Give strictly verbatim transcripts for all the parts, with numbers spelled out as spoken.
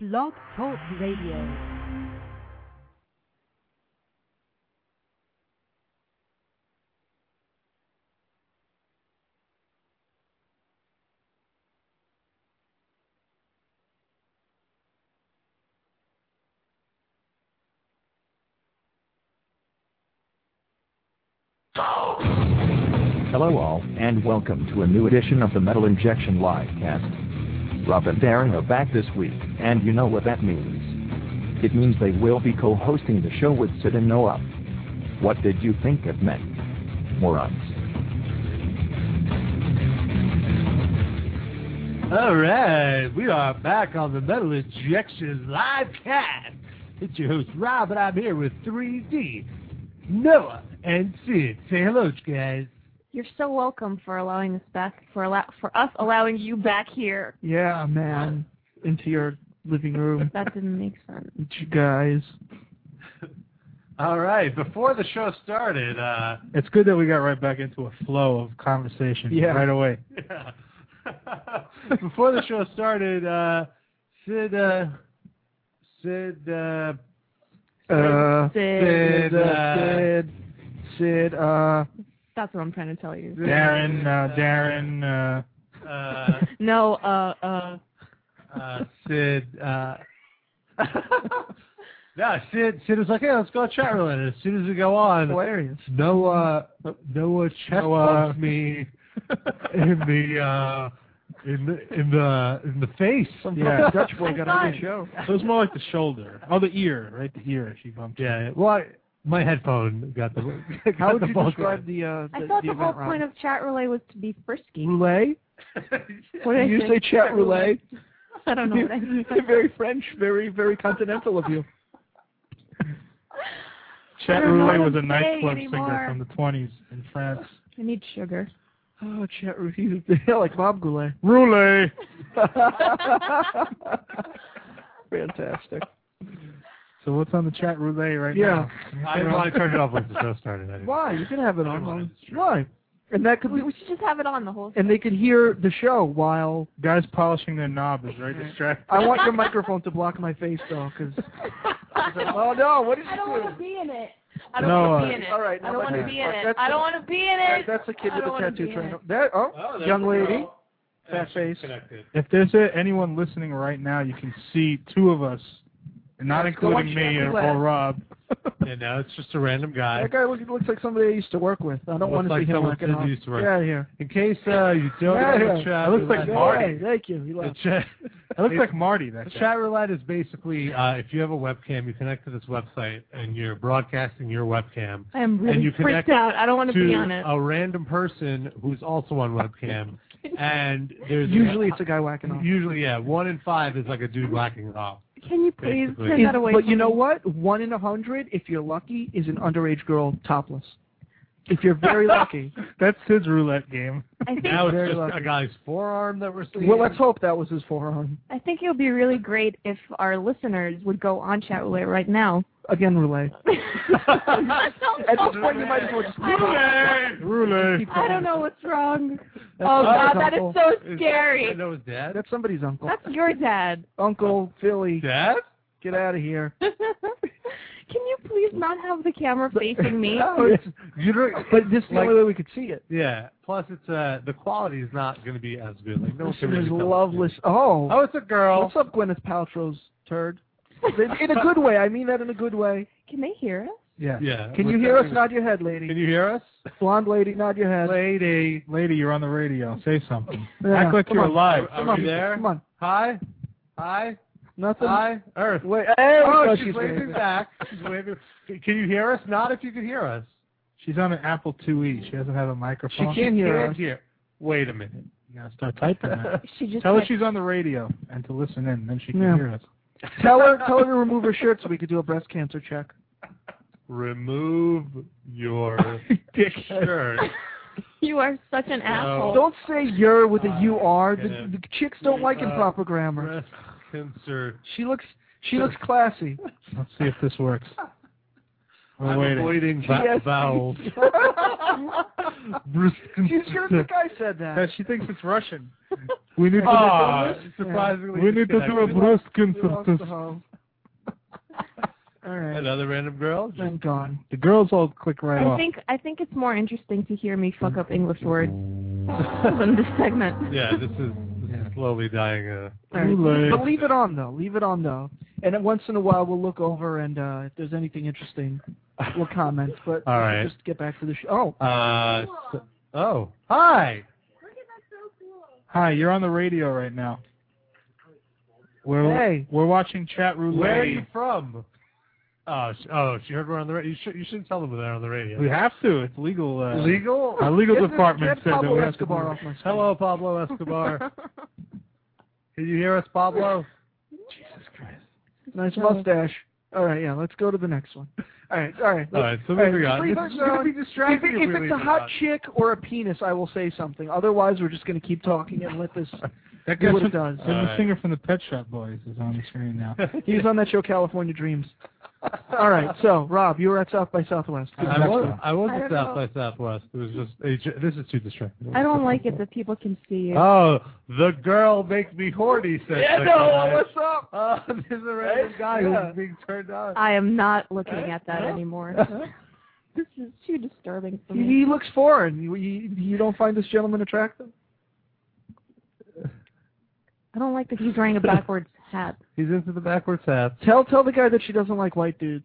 Blog Talk Radio. Hello all, and welcome to a new edition of the Metal Injection Livecast. Rob and Darren are back this week, and you know what that means. It means they will be co-hosting the show with Sid and Noah. What did you think it meant? Morons. All right, we are back on the Metal Injection Livecast. It's your host, Rob, and I'm here with three D, Noah, and Sid. Say hello, guys. You're so welcome for allowing us back, for allow, for us allowing you back here. Yeah, man. Into your living room. That didn't make sense. You guys. All right, before the show started, uh... it's good that we got right back into a flow of conversation yeah. right away. Yeah. Before the show started, uh, Sid, uh... Sid, uh... Uh, Sid, Sid, uh, Sid, Sid, uh... That's what I'm trying to tell you. Darren, uh, Darren, uh... uh no, uh, uh... Uh, Sid, uh... no, Sid, Sid was like, hey, let's go chat roulette. And as soon as we go on, hilarious. Noah, Noah chest Noah. bumps me in the, uh... In the in the in the face. Some Yeah. Dutch boy got on the show. So it's more like the shoulder. Oh, the ear, right? The ear. She bumped. Yeah. Well, I, my headphone got the. Got How would the you bulk describe of the? Uh, I the, thought the the, whole event, point Rob? of chat relay was to be frisky. roulette? What did I You say chat roulette? I don't know what I mean. Very French, very very continental of you. Chat I don't know Roulette what was a I'm nightclub saying singer anymore. from the twenties in France. I need sugar. Oh, chat roulette. Yeah, like Bob Goulet. Roulette. Fantastic. So what's on the chat roulette right Yeah. now? I didn't want to turn it off once the show started. I didn't. Why? You can have it I on. wanted to- Why? And that could We, be, we should just have it on the whole and they could hear the show while. Guys polishing their knob is very distracting. I want your microphone to block my face though, because. Oh no! What did you I don't do? want to be in it. I don't No, want uh, to be in it. all right, I don't want to okay. be in it. That's I don't a- want to be in it. That's a kid I with don't a wanna tattoo be in trainer. it. That oh, Oh, there's young the lady, girl. fat face. Connected. If there's a, anyone listening right now, you can see two of us, and not Let's go including on me Chat or, Roulette. or Rob. Yeah, no, it's just a random guy. That guy looks, looks like somebody I used to work with. I don't Looks want to like see him someone working Sid out. used to work Get out of here. In case uh, you don't Yeah, know yeah. the chat It looks like roulette- Marty. Hey, thank you. He The left. chat, It looks like Marty, that the guy. chat roulette is basically uh, if you have a webcam, you connect to this website and you're broadcasting your webcam I am really and you freaked connect out. I don't want to be to on it. a random person who's also on webcam. And there's Usually it's a guy whacking off. usually yeah one in five is like a dude whacking off. Can you please Basically. turn Is- that away but from you know me? what? One in a hundred, if you're lucky, is an underage girl topless. If you're very lucky. That's Sid's roulette game. I think Now it's Very just lucky. a guy's forearm that we're seeing. Well, let's hope that was his forearm. I think it would be really great if our listeners would go on chat roulette right now. Again, roulette. At this point, you might as well just keep Roulette. Roulette. keep I don't going. know what's wrong. That's Oh God, somebody's that is uncle. so scary. I know his dad. That's somebody's uncle. That's your dad. Uncle Philly. Dad? Get out of here. Can you please not have the camera facing me? No, it's, you don't, But this is the like- only way we could see it. yeah. Plus, it's uh the quality is not going to be as good. Like no one This can really is tell. loveless. Oh. Oh, it's a girl. What's up, Gwyneth Paltrow's turd? In a good way. I mean that in a good way. Can they hear us? Yeah. Yeah. Can you What's hear that? us? Nod your head, lady. Can you hear us? Blonde lady, nod your head. Lady, lady, you're on the radio. Say something. Yeah, Act like come you're on. alive. Are Come we on. there? Come on. Hi. Hi. Nothing. Hi. Earth. Wait. There we Oh, go. she's, waving back. She's waving. Can you hear us? Not if you can hear us. She's on an Apple two E. She doesn't have a microphone. She can't hear Can't us. hear. Wait a minute. You gotta start typing that. She just Tell her went- she's on the radio and to listen in, then she can Yeah. hear us. Tell her, tell her to remove her shirt so we could do a breast cancer check. Remove your Dick. shirt. You are such an asshole. Don't say you're with a U R. The, Yeah. the chicks don't like Uh, improper grammar. Breast cancer. She looks, she looks classy. Let's see if this works. We're I'm waiting. avoiding She va- has- vowels. She's sure the guy said that. That she thinks it's Russian. We need to Ah, make surprisingly. a, we need to do a disconnected. We lost the Bruskin. hoe. All right. Another random girl. I'm gone. The girls all click right I off. think I think it's more interesting to hear me fuck up English words than this segment. Yeah, this is this is slowly dying. Uh, All right. Too late. But leave it on though. Leave it on though. And then once in a while we'll look over and uh, if there's anything interesting, we'll comment. But All right. just get back to the show. Oh, uh, so- oh, hi. Hi, you're on the radio right now. We're Hey. we're watching Chat Roulette. Where are you from? Oh, sh- oh, she heard we're on the radio. You should you shouldn't tell them we're on the radio. We have to. It's legal. Uh, Legal? Our legal Get this- department get said that Pablo we have to. Escobar do off it. my screen. Hello, Pablo Escobar. Can you hear us, Pablo? Nice mustache. All right, yeah. Let's go to the next one. All right, all right. All right, so All right, moving on. please, This is uh, going to be distracting If, it- if, if we it's a leave it hot on. chick or a penis, I will say something. Otherwise, we're just going to keep talking and let this That do guy's what it from, does. and the Alright. singer from the Pet Shop Boys is on the screen now. He's on that show, California Dreams. All right, so Rob, you were at South by Southwest. Good I luck. was, I was I at don't South know. by Southwest. It was just, a j- this is too distracting. I don't like it that people can see you. Oh, the girl make me horny, said Yeah, the no, guy. what's up? Oh, there's a random guy Yeah. who's being turned on. I am not looking at that anymore. This is too disturbing for me. He looks foreign. You, you, you don't find this gentleman attractive? I don't like that he's wearing a backwards hat. He's into the backwards hats. Tell tell the guy that she doesn't like white dudes.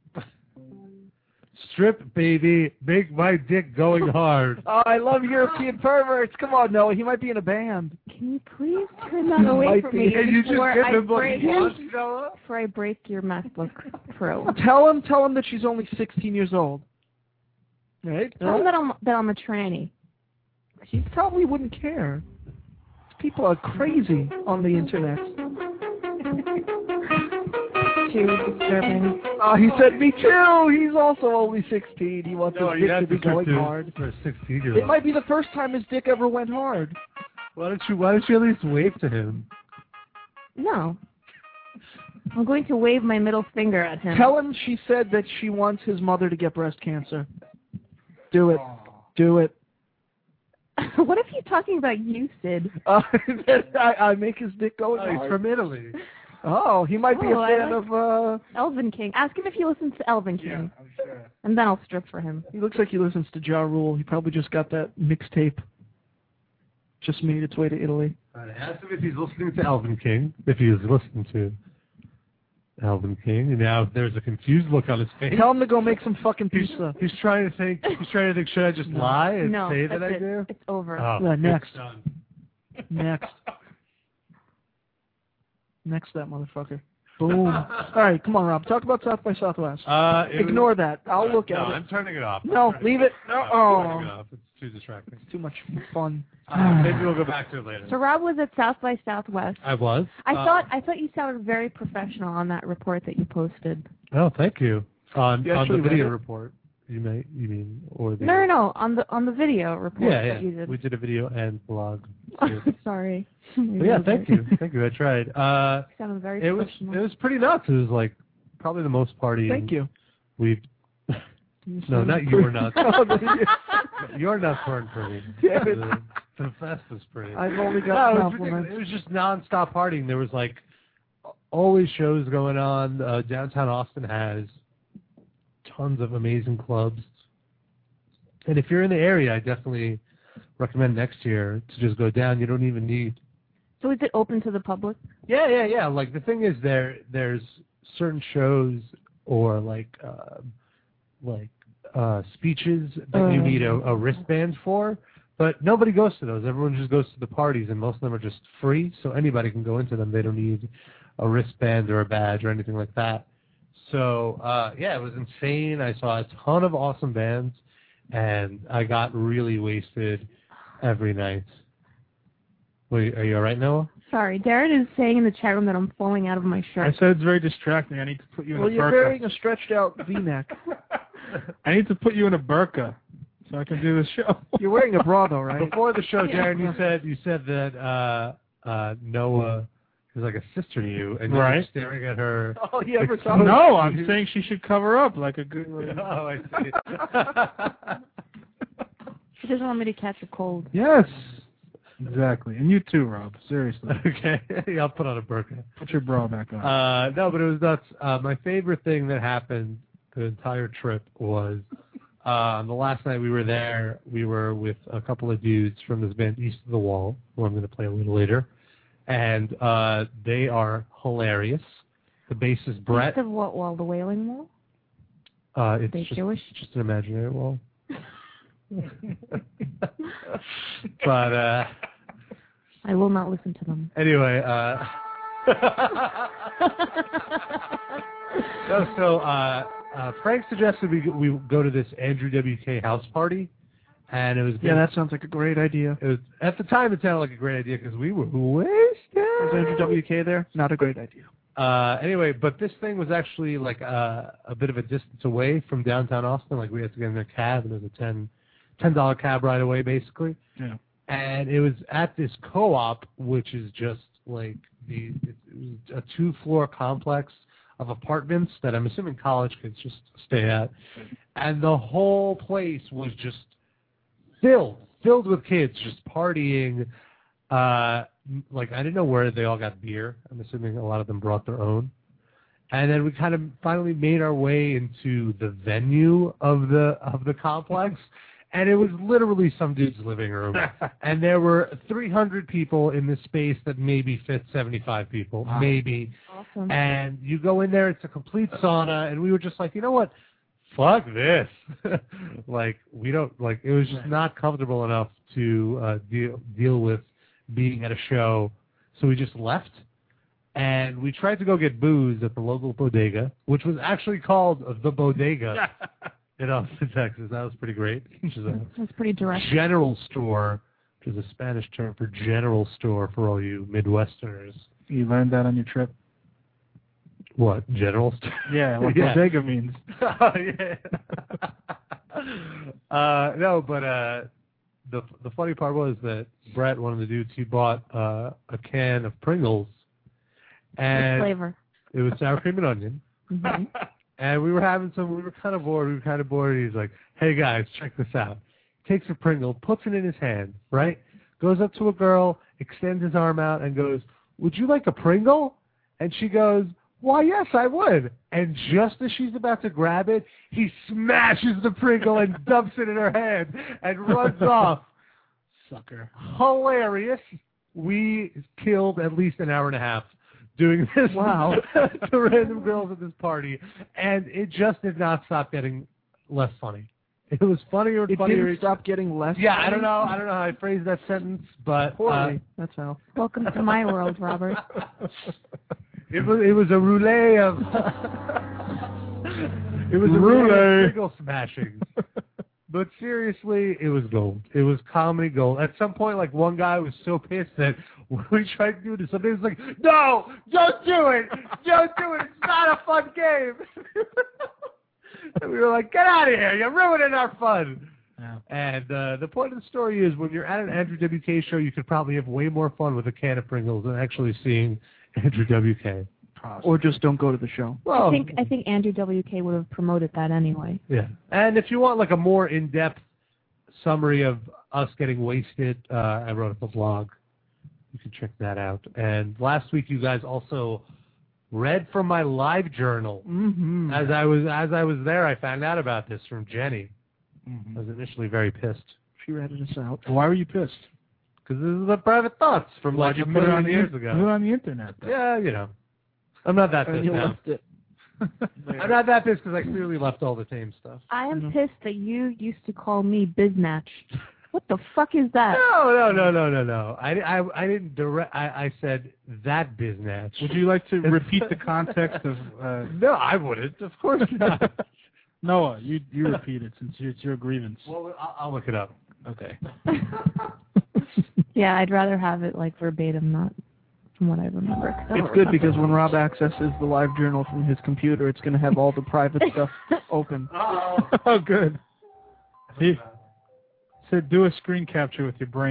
Strip, baby. Make my dick going hard. Oh, I love European perverts. Come on, Noah. He might be in a band. Can you please turn that away Might from be. me Can you just before give I him what break he wants, Noah? before I break your MacBook Pro? Tell him tell him that she's only sixteen years old. Right? Tell him that I'm that I'm a tranny. He probably wouldn't care. People are crazy on the internet. Too disturbing. Oh, he said me too. He's also only sixteen. He wants No, his you dick have to be to going do hard. for a sixteen-year-old. It might be the first time his dick ever went hard. Why don't you? Why don't you at least wave to him? No. I'm going to wave my middle finger at him. Tell him she said that she wants his mother to get breast cancer. Do it. Do it. What if he's talking about you, Sid? Uh, I, I make his dick go Oh, he's hard. from Italy. Oh, he might be Oh, a I fan like- of. uh Elvin King. Ask him if he listens to Elvin King, I'm sure. and then I'll strip for him. He looks like he listens to Ja Rule. He probably just got that mixtape. Just made its way to Italy. I asked him if he's listening to Elvin King. If he is listening to Elvin King, and now there's a confused look on his face. Tell him to go make some fucking He's, pizza. he's trying to think. He's trying to think. Should I just lie and No, say that's that I it. do? It's over. Oh, Yeah, it's next. done. Next. Next that motherfucker. Boom. All right, come on, Rob. Talk about South by Southwest. Uh, it Ignore was, that. I'll look no, at it. I'm turning it off. I'm No, turning leave it. No. off. Oh. I'm turning it off. It's too distracting. Too much fun. Uh, maybe we'll go back to it later. So Rob was at South by Southwest. I was. I Uh, thought I thought you sounded very professional on that report that you posted. Oh, thank you. On You on the actually read video it? report, you may you mean or the No, no, no, on the on the video report yeah that you yeah did. we did a video and blog. Sorry. But yeah, thank you, thank you. I tried. Uh, You sounded very it was professional. it was pretty nuts. It was like probably the most partying. Thank you. We've no, not your nuts. Your nuts weren't pretty. Damn it. The, the fest was pretty. I've only No, got it was compliments. ridiculous. It was just nonstop partying. There was like always shows going on. Uh, downtown Austin has tons of amazing clubs, and if you're in the area, I definitely recommend next year to just go down. You don't even need. So is it open to the public? Yeah, yeah, yeah. Like the thing is, there there's certain shows or like uh, like uh, speeches that you Uh. need a, a wristband for. But nobody goes to those. Everyone just goes to the parties, and most of them are just free, so anybody can go into them. They don't need a wristband or a badge or anything like that. So, uh, yeah, it was insane. I saw a ton of awesome bands, and I got really wasted every night. Wait, are you all right, Noah? Sorry, Darren is saying in the chat room that I'm falling out of my I shirt. said it's very distracting. I need to put you in Well, a you're burqa. wearing a stretched out V-neck. I need to put you in a burqa so I can do the show. You're wearing a bra, though, right? Before the show, Yeah. Darren, you said you said that uh, uh, Noah who's like a sister to you, and Right. you're staring at her. Oh, you ever saw No, I'm saying she should cover up like a good. Oh, I see. She doesn't want me to catch a cold. Yes. Exactly. And you too, Rob. Seriously. Okay, yeah, I'll put on a burqa. Put your bra back on. Uh, no, but it was nuts. Uh, my favorite thing that happened the entire trip was uh, the last night we were there, we were with a couple of dudes from this band East of the Wall, who I'm going to play a little later, and uh, they are hilarious. The bassist Brett. East of what wall? The Wailing Wall? Uh, it's They just, Jewish? just an imaginary wall. But uh, I will not listen to them. anyway, uh, no, so uh, uh, Frank suggested we we go to this Andrew W K house party, and it was Yeah, that sounds like a great idea. it was at the time it sounded like a great idea because we were wasted. Was Andrew W K there? Not a great idea. Uh, anyway, but this thing was actually like uh, a bit of a distance away from downtown Austin. Like we had to get in a cab, and it was a ten ten dollar cab ride away, basically. Yeah. And it was at this co-op, which is just like the it was a two floor complex of apartments that I'm assuming college kids just stay at, and the whole place was just filled filled with kids just partying. Uh, like I didn't know where they all got beer. I'm assuming a lot of them brought their own. And then we kind of finally made our way into the venue of the of the complex, and it was literally some dude's living room. And there were three hundred people in this space that maybe fit seventy-five people, Wow. maybe. Awesome. And you go in there, it's a complete sauna, and we were just like, you know what? Fuck this. Like we don't like. It was just not comfortable enough to uh, deal deal with being at a show, so we just left. And we tried to go get booze at the local bodega, which was actually called the Bodega in Austin, Texas. That was pretty great. Which is a That's pretty direct. general store, which is a Spanish term for general store for all you Midwesterners. You learned that on your trip? What, general store? Yeah, what Yeah. bodega means. Oh, yeah. uh, no, but uh, the the funny part was that Brett, one of the dudes, he bought uh, a can of Pringles. What And flavor? it was sour cream and onion. Mm-hmm. And we were having some, we were kind of bored. We were kind of bored. And he's like, hey, guys, check this out. Takes a Pringle, puts it in his hand, right? Goes up to a girl, extends his arm out, and goes, would you like a Pringle? And she goes, why, yes, I would. And just as she's about to grab it, he smashes the Pringle and dumps it in her hand and runs off. Sucker. Hilarious. We killed at least an hour and a half doing this Wow. to random girls at this party, and it just did not stop getting less funny. It was funnier and It funnier. didn't stop getting less. Yeah, I funny? don't know. I don't know how I phrased that sentence, but uh, Poorly. That's how. Welcome to my world, Robert. it was it was a roulette of it was a roulette Roulette. of Pringle smashings. But seriously, it was gold. It was comedy gold. At some point, like, one guy was so pissed that when we tried to do this, somebody was like, no, don't do it. Don't do it. It's not a fun game. And we were like, get out of here. You're ruining our fun. Yeah. And uh, the point of the story is when you're at an Andrew W K show, you could probably have way more fun with a can of Pringles than actually seeing Andrew W K. Or just don't go to the show. Well, I think I think Andrew W K would have promoted that anyway. yeah. And if you want like a more in-depth summary of us getting wasted, uh, I wrote up a blog. You can check that out. And last week you guys also read from my live journal. Mm-hmm. As I was as I was there, I found out about this from Jenny. Mm-hmm. I was initially very pissed She ratted us out. Why were you pissed? because this is the private thoughts from Why'd like you a put it million on the years Put it ago. on the internet. Then? Yeah, you know. I'm not that And pissed you now. left it. I'm not that pissed because I clearly left all the tame stuff. I am Mhm. pissed that you used to call me Biznatch. What the fuck is that? No, no, no, no, no, no. I, I, I didn't direct. I, I said that biznatch. Would you like to repeat the context of? Uh, No, I wouldn't. Of course not. Noah, you you repeat it since it's your grievance. Well, I'll, I'll look it up. Okay. Yeah, I'd rather have it like verbatim, not from what I remember. 'cause I don't It's good remember. because when Rob accesses the live journal from his computer, it's going to have all the private stuff open. Uh-oh. Oh, good. He said, do a screen capture with your brain.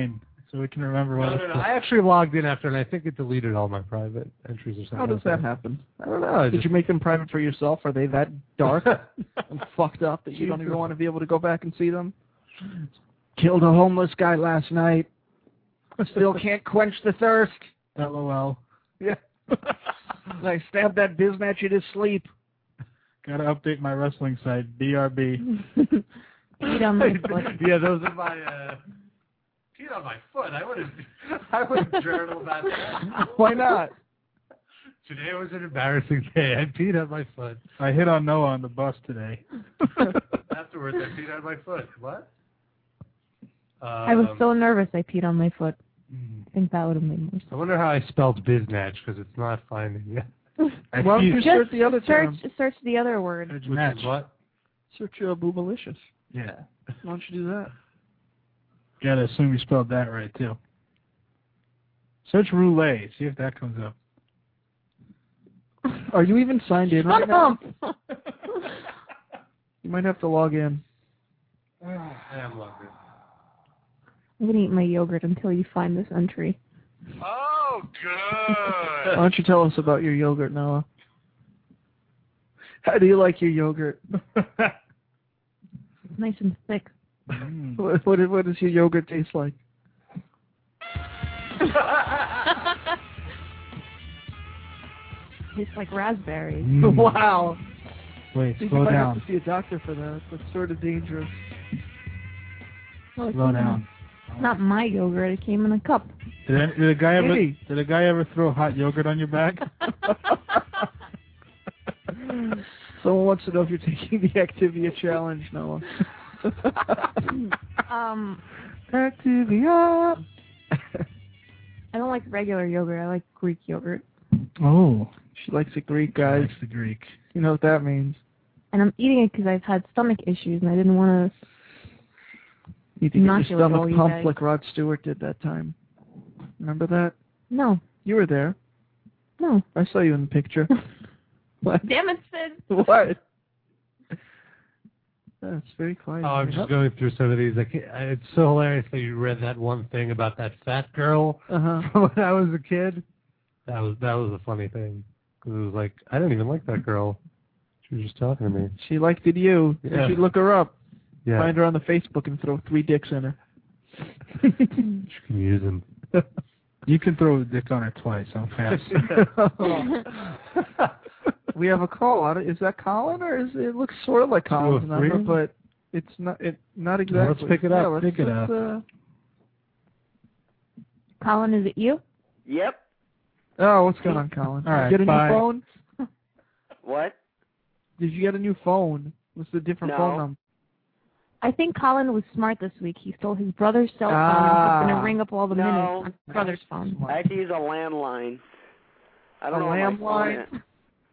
so we can remember what No, it's no, no. I actually logged in after, and I think it deleted all my private entries or something. How does like that happen? I don't know. I Did just- you make them private for yourself? Are they that dark and fucked up that you don't even want to be able to go back and see them? Killed a homeless guy last night. Still can't quench the thirst. LOL. Yeah. I stabbed that biznatch in his sleep. Gotta update my wrestling site, B R B. Peed on my foot. Yeah, those are my, uh, peed on my foot. I would have, I would have journaled about that. Why not? Today was an embarrassing day. I peed on my foot. I hit on Noah on the bus today. Afterwards, I peed on my foot. What? Um, I was so nervous I peed on my foot. I think that would have made more sense. I wonder how I spelled biznatch, because it's not finding it. I Why don't you peed- search the other Search, term? search the other word. Search Which match. is what? Search uh, boobalicious. Yeah. Why don't you do that? Gotta assume you spelled that right, too. Search roulette. See if that comes up. Are you even signed in right Shut now? up! You might have to log in. I am logged in. I'm going to eat my yogurt until you find this entry. Oh, Why good. don't you tell us about your yogurt, Noah? How do you like your yogurt? It's nice and thick. Mm. What, what, what does your yogurt taste like? Tastes like raspberries. Mm. Wow. Wait, I think slow you might down. have to see a doctor for that. That's sort of dangerous. Oh, it's Slow not- down. It's not my yogurt. It came in a cup. Did, any, did a guy ever Hey. did a guy ever throw hot yogurt on your back? Someone wants to know if you're taking the Activia challenge, Noah. Um, Activia. I don't like regular yogurt. I like Greek yogurt. Oh, She likes the Greek guys. likes the Greek. You know what that means. And I'm eating it because I've had stomach issues and I didn't want to. You think your Inoculate all stomach you pump guys. like Rod Stewart did that time. Remember that? No, You were there. no. I saw you in the picture. What? Damn it, Sid. What? That's very quiet. Oh, I'm just going through some of these. I can't, it's so hilarious that you read that one thing about that fat girl Uh-huh. from when I was a kid. That was that was a funny thing. Because it was like, I didn't even like that girl. She was just talking to me. She liked it you. Yeah. You should look her up. Yeah. Find her on the Facebook and throw three dicks in her. She can use them. You can throw a dick on her twice. I'm fast. We have a call. I don't- Is that Colin or is it, it looks sort of like Colin's Two or number, three? but it's not. It not exactly. Let's pick it up. Yeah, let's, Pick it let's, up. Uh, Colin, is it you? Yep. oh, what's going on, Colin? All right, Get a bye. new phone? What? Did you get a new phone? What's the different No. phone number? I think Colin was smart this week. He stole his brother's cell phone Ah. and was going to ring up all the No. minutes on his brother's phone. I had to use a landline. I don't A know how my phone landline? is.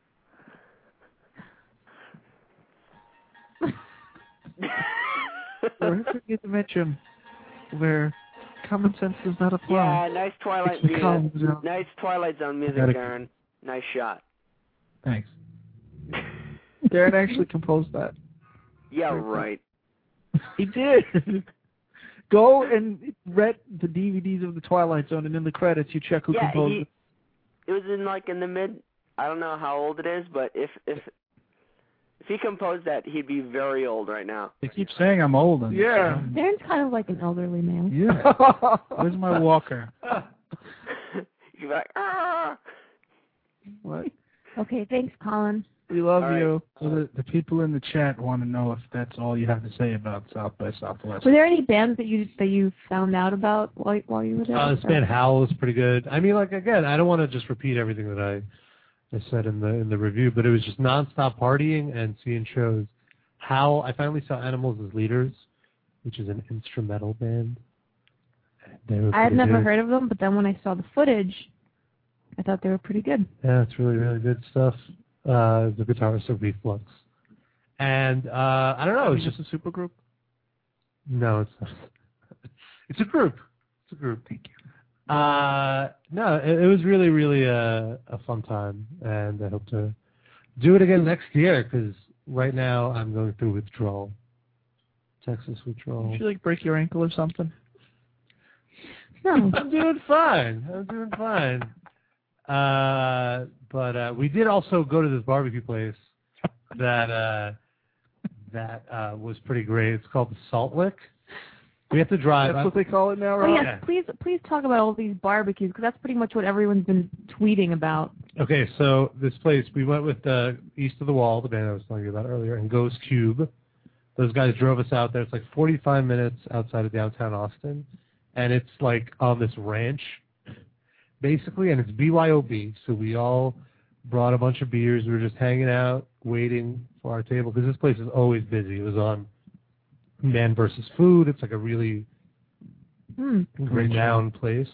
Or I forget to mention where common sense does not apply. Yeah, nice Twilight It's the music. Collins Zone. Nice Twilight Zone music, Gotta- Darren. Nice shot. Thanks. Darren actually composed that. Yeah, right. He did. Go and rent the D V Ds of the Twilight Zone, and in the credits you check who Yeah, composed he, it. it was in like in the mid. I don't know how old it is, but if if if he composed that, he'd be very old right now. They keep saying I'm old. On Yeah. Darren's kind of like an elderly man. Yeah. Where's my walker? You'd be like, ah. What? Okay, thanks, Colin. We love All right. you. So the, the people in the chat want to know if that's all you have to say about South by Southwest. Were there any bands that you that you found out about while while you were there? Uh, this band Howl was pretty good. I mean, like again, I don't want to just repeat everything that I, I said in the in the review, but it was just nonstop partying and seeing shows. Howl, I finally saw Animals as Leaders, which is an instrumental band. They were I had pretty never good. heard of them, but then when I saw the footage, I thought they were pretty good. Yeah, it's really really good stuff. Uh, the guitarist of Reflux, and uh, I don't know, it's It's just just a super group. no, it's not. It's a group. It's a group. Thank you. Uh, no, it, it was really, really a, a fun time, and I hope to do it again next year because right now I'm going through withdrawal, Texas withdrawal. Did you like break your ankle or something? No. I'm doing fine. I'm doing fine. Uh, but uh, we did also go to this barbecue place that uh, that uh, was pretty great. It's called the Salt Lick. We have to drive. That's what they call it now, Oh, right? yes, Yeah. please, please talk about all these barbecues, because that's pretty much what everyone's been tweeting about. Okay, so this place, we went with uh, East of the Wall, the band I was telling you about earlier, and Ghost Cube. Those guys drove us out there. It's like forty-five minutes outside of downtown Austin, and it's like on this ranch, basically, and it's B Y O B, so we all brought a bunch of beers. We were just hanging out, waiting for our table, because this place is always busy. It was on Man versus Food. It's like a really Hmm. renowned place.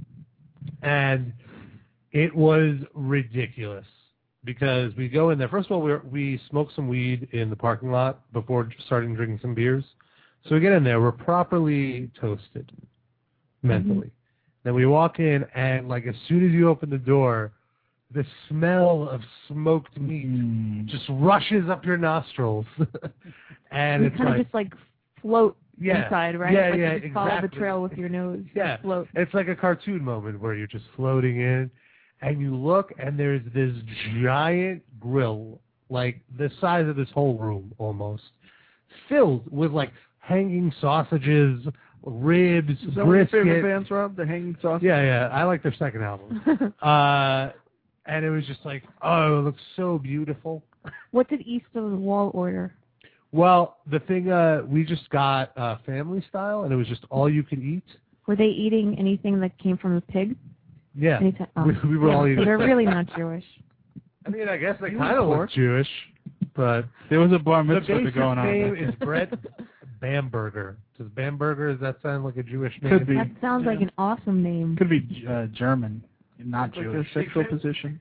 And it was ridiculous because we go in there. First of all, we we smoked some weed in the parking lot before starting drinking some beers. So we get in there. We're properly toasted mentally. Mm-hmm. Then we walk in, and like as soon as you open the door, the smell of smoked meat mm. just rushes up your nostrils. And you it's kind like, of just like float yeah, inside, right? Yeah, like yeah, you just exactly. Follow the trail with your nose. Yeah, float. It's like a cartoon moment where you're just floating in, and you look, and there's this giant grill, like the size of this whole room almost, filled with like hanging sausages, ribs, Is that brisket. one of your favorite bands, Rob? The Hanging Sausage? Yeah, yeah. I like their second album. uh, and it was just like, oh, it looks so beautiful. What did East of the Wall order? Well, the thing, uh, we just got uh, family style, and it was just all you could eat. Were they eating anything that came from a pig? Yeah. Anytime, oh. we, we were yeah, all so eating. they're really not Jewish. I mean, I guess they kind of look Jewish, but there was a bar the mitzvah basic going on. name is Brett Bamberger. Does Bamberger, does that sound like a Jewish name? Could be. That sounds yeah. like an awesome name. Could be uh, German, not Like Jewish. a sexual position.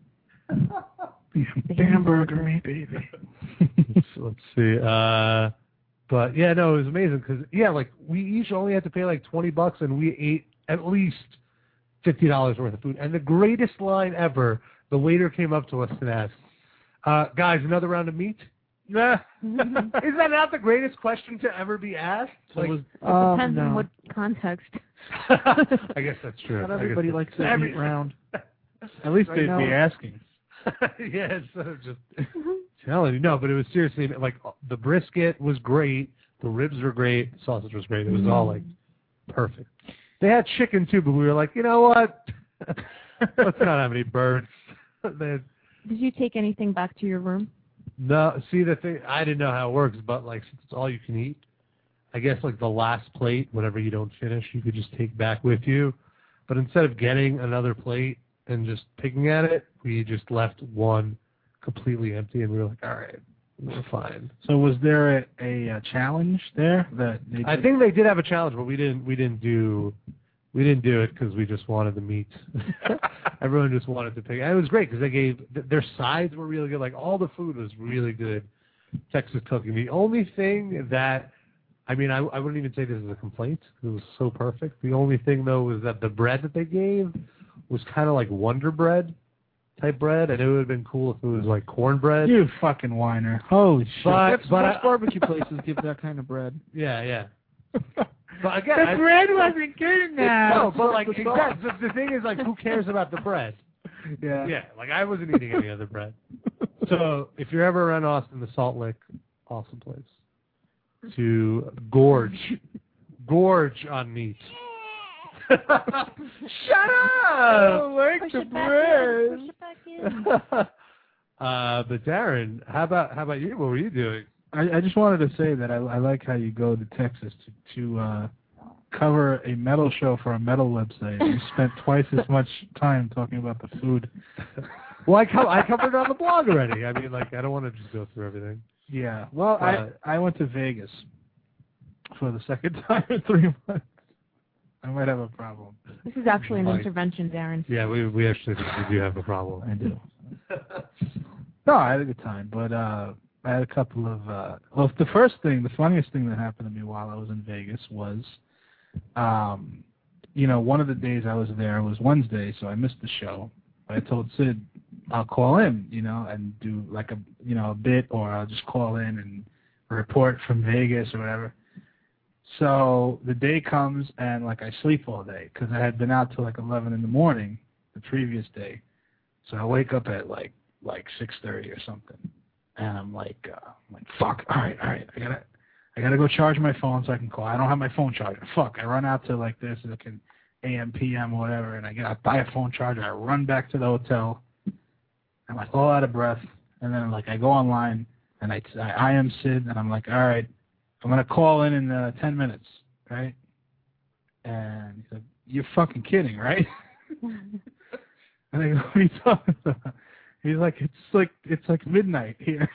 Bamberger me, baby. Let's see. Uh, but yeah, no, it was amazing because yeah, like we each only had to pay like twenty bucks, and we ate at least fifty dollars worth of food. And the greatest line ever, the waiter came up to us and asked, uh, "Guys, another round of meat?" Yeah. Is that not the greatest question to ever be asked? Like, It Um, depends no. on what context. I guess that's true. Not I guess everybody that's- likes that Every- meat round. At least Right they'd now. be asking. Yeah, instead of just telling you. No, but it was seriously, like, the brisket was great, the ribs were great, the sausage was great. It was all, like, perfect. They had chicken, too, but we were like, you know what? Let's not have any birds. They- Did you take anything back to your room? no, see, the thing, I didn't know how it works, but, like, since it's all you can eat, I guess, like, the last plate, whatever you don't finish, you could just take back with you. But instead of getting another plate and just picking at it, we just left one completely empty, and we were like, all right, we're fine. So was there a, a, uh challenge there that they I did? think they did have a challenge, but we didn't. We didn't do. We didn't do it because we just wanted the meat. Everyone just wanted to pick. And it was great because they gave th- their sides were really good. Like all the food was really good. Texas cooking. The only thing that, I mean, I, I wouldn't even say this is a complaint. It was so perfect. The only thing though was that the bread that they gave was kind of like Wonder Bread type bread, and it would have been cool if it was like cornbread. You fucking whiner. Holy shit. But, That's but most I, barbecue places give that kind of bread. yeah, yeah. But again, the I, bread wasn't good enough. no, but like the exactly, the, the thing is like, who cares about the bread? Yeah. Yeah, like I wasn't eating any other bread. So if you're ever around Austin, the Salt Lick, awesome place to gorge, gorge on meat. Shut up! I like Push the it back bread. in. Push it back in. uh, but Darren, how about how about you? What were you doing? I, I just wanted to say that I, I like how you go to Texas to, to uh, cover a metal show for a metal website. You spent twice as much time talking about the food. Well, I, co- I covered it on the blog already. I mean, like I don't want to just go through everything. Yeah. Well, Uh, I I went to Vegas for the second time in three months. I might have a problem. This is actually an Like- intervention, Darren. Yeah, we we actually think we do have a problem. I do. No, I had a good time, but uh, I had a couple of. Uh, well, the first thing, the funniest thing that happened to me while I was in Vegas was, um, you know, one of the days I was there was Wednesday, so I missed the show. I told Sid I'll call in, you know, and do like a you know a bit, or I'll just call in and report from Vegas or whatever. So the day comes and like I sleep all day because I had been out till like eleven in the morning the previous day. So I wake up at like like six thirty or something, and I'm like, uh, I'm like fuck. All right, all right. I gotta I gotta go charge my phone so I can call. I don't have my phone charger. Fuck. I run out to like this, like an A M P M or whatever, and I get I buy a phone charger. I run back to the hotel. I'm like all out of breath, and then like I go online and I I, I am Sid, and I'm like, all right, I'm gonna call in in uh, ten minutes, right? And he's like, you're fucking kidding, right? And I go, what are you talking about? He's like, it's like it's like midnight here.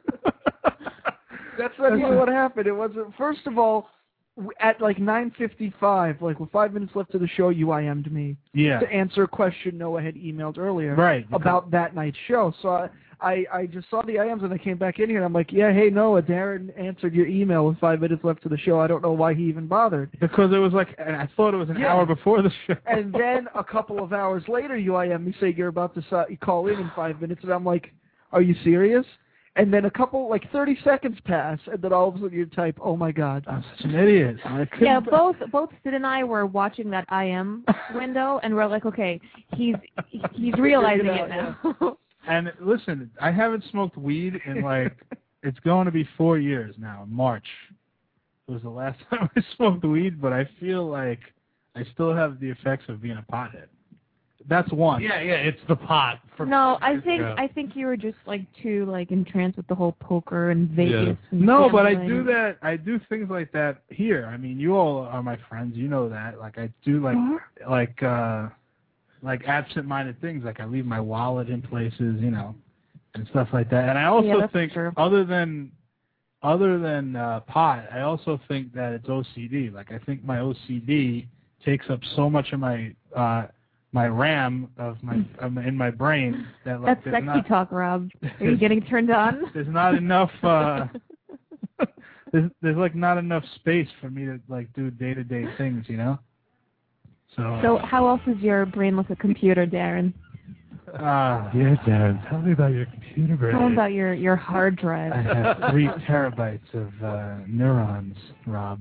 That's not even what happened. It wasn't. First of all, w- at like nine fifty-five, like with five minutes left of the show, you I M'd me Yeah. to answer a question Noah had emailed earlier Right. about that night's show. So I, I, I just saw the I Ms and I came back in here and I'm like, yeah, hey Noah, Darren answered your email with five minutes left of the show. I don't know why he even bothered. Because it was like, and I thought it was an Yeah. hour before the show. And then a couple of hours later, you I M me saying you're about to uh, call in in five minutes, and I'm like, are you serious? And then a couple, like thirty seconds pass, and then all of a sudden you type, oh my God. I'm such an idiot. I couldn't- Yeah, both both Sid and I were watching that I M window, and we're like, okay, he's he's realizing it now. And listen, I haven't smoked weed in like, it's going to be four years now, in March. It was the last time I smoked weed, but I feel like I still have the effects of being a pothead. That's one. Yeah, yeah, it's the pot. For No, I think yeah. I think you were just like too like entranced with the whole poker and Vegas. And No, but I gambling. do that. I do things like that here. I mean, you all are my friends. You know that. Like I do, like like uh, like absent-minded things. Like I leave my wallet in places, you know, and stuff like that. And I also Yeah, that's think, true. other than other than uh, pot, I also think that it's O C D. Like I think my O C D takes up so much of my uh, my RAM of my um, in my brain that like That's there's sexy not, talk, Rob. Are you getting turned on? there's not enough. Uh, there's there's like not enough space for me to like do day to day things, you know. So. So how else is your brain like a computer, Darren? Uh, Yeah, Darren, tell me about your computer brain. Tell me about your, your hard drive. I have three terabytes of uh, neurons, Rob.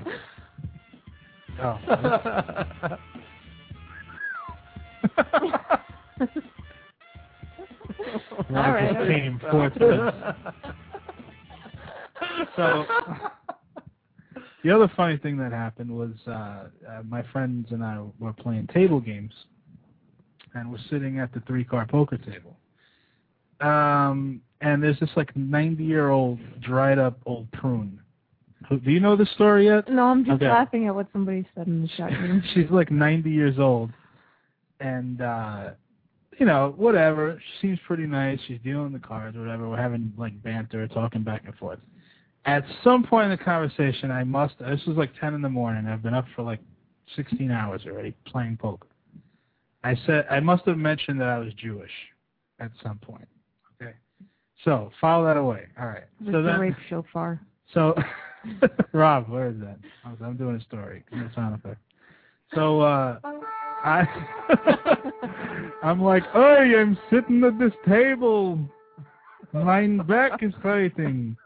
Oh. All right. okay. Team Fortress. So, the other funny thing that happened was uh, uh, my friends and I were playing table games, and we're sitting at the three-card poker table. Um, and there's this like ninety-year-old dried-up old prune. Who, do you know this story yet? No, I'm just Okay. laughing at what somebody said in the chat room. She's like ninety years old, and uh, you know, whatever. She seems pretty nice. She's dealing the cards, or whatever. We're having like banter, talking back and forth. At some point in the conversation, I must. This was like ten in the morning. I've been up for like sixteen hours already playing poker. I said I must have mentioned that I was Jewish at some point. Okay, so file that away. All right. Where's so the then, rape shofar? so Rob, where is that? I'm, I'm doing a story. Give me a sound effect. So uh, I, I'm like, hey, I'm sitting at this table. My back is hurting.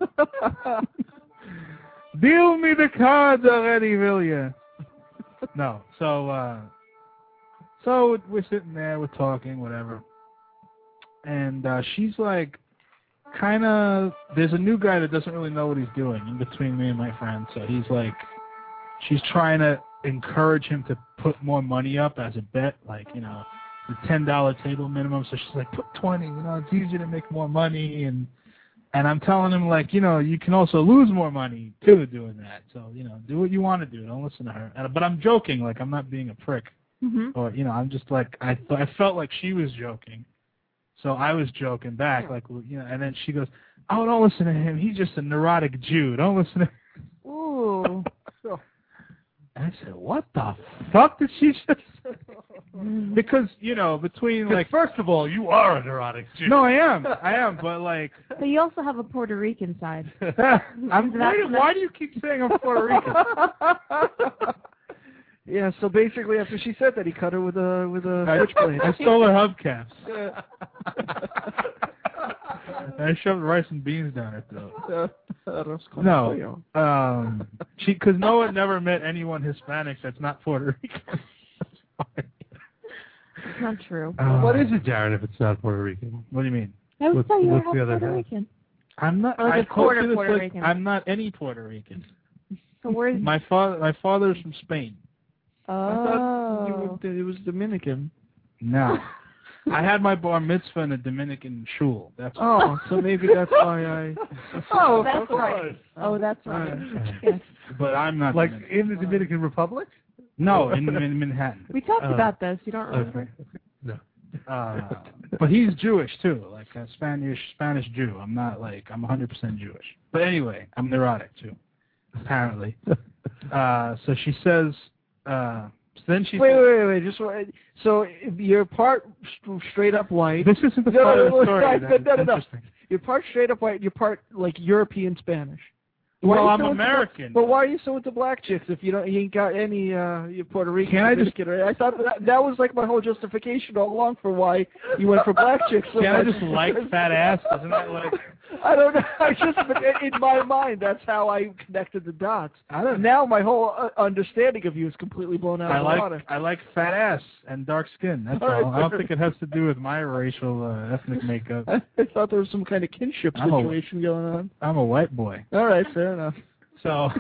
Deal me the cards already, will you? No. So, uh, so we're sitting there, we're talking, whatever. And uh, she's like, kind of, there's a new guy that doesn't really know what he's doing in between me and my friend. So he's like, she's trying to encourage him to put more money up as a bet, like, you know, the ten dollar table minimum. So she's like, put twenty, you know, it's easier to make more money. And and I'm telling him, like, you know, you can also lose more money, too, doing that. So, you know, do what you want to do. Don't listen to her. And, but I'm joking, like, I'm not being a prick. Mm-hmm. Or, you know, I'm just like, I th- I felt like she was joking. So I was joking back, like, you know, and then she goes, oh, don't listen to him. He's just a neurotic Jew. Don't listen to him. Ooh. And I said, what the fuck did she just say? Because, you know, between, like... First of all, you are a neurotic Jew. No, I am. I am, but, like... But you also have a Puerto Rican side. I'm, why, do, why do you keep saying I'm Puerto Rican? Yeah, so basically after she said that, he cut her with a with a I, switchblade. I stole her hubcaps. I shoved rice and beans down her throat. No, um, She, because Noah never met anyone Hispanic that's not Puerto Rican. It's not true. Uh, what is it, Darren, if it's not Puerto Rican? What do you mean? I would what's- say you're what's half the other Puerto half? Rican. I'm not. Or like I a quarter told you this, Puerto like, Rican. I'm not any Puerto Rican. So where's... My father, my father's from Spain. I thought you Oh. were, it was Dominican. No. I had my bar mitzvah in a Dominican shul. That's Oh, so maybe that's why I... Oh, that's right. Oh, that's right. Yes. But I'm not. Like Dominican. in the Dominican Republic? No, in, in Manhattan. We talked Oh. about this. You don't remember? Okay. No. Uh, but he's Jewish too, like a Spanish Spanish Jew. I'm not like I'm one hundred percent Jewish. But anyway, I'm neurotic too, apparently. uh, so she says. Uh, so then she. Wait, says, wait, wait, wait. Just wait. So if you're part st- straight up white. This isn't the No, part no, of no, the story. no, that's no, no, no. interesting. You're part straight up white. You're part like European Spanish. Why Well, are you I'm so into- American. But why are you so into black chicks if you don't? You ain't got any. Uh, you're Puerto Rican. Can I just- Dominican, right? I thought that that was like my whole justification all along for why you went for black chicks. So Can I much. just like fat ass? Isn't that like? I don't know. I just in my mind that's how I connected the dots. I don't. Now my whole uh, understanding of you is completely blown out I of the like water. I like fat ass and dark skin. That's All right, all. I don't fair. think it has to do with my racial uh, ethnic makeup. I, I thought there was some kind of kinship I'm a- situation going on. I'm a white boy. All right, fair enough. So,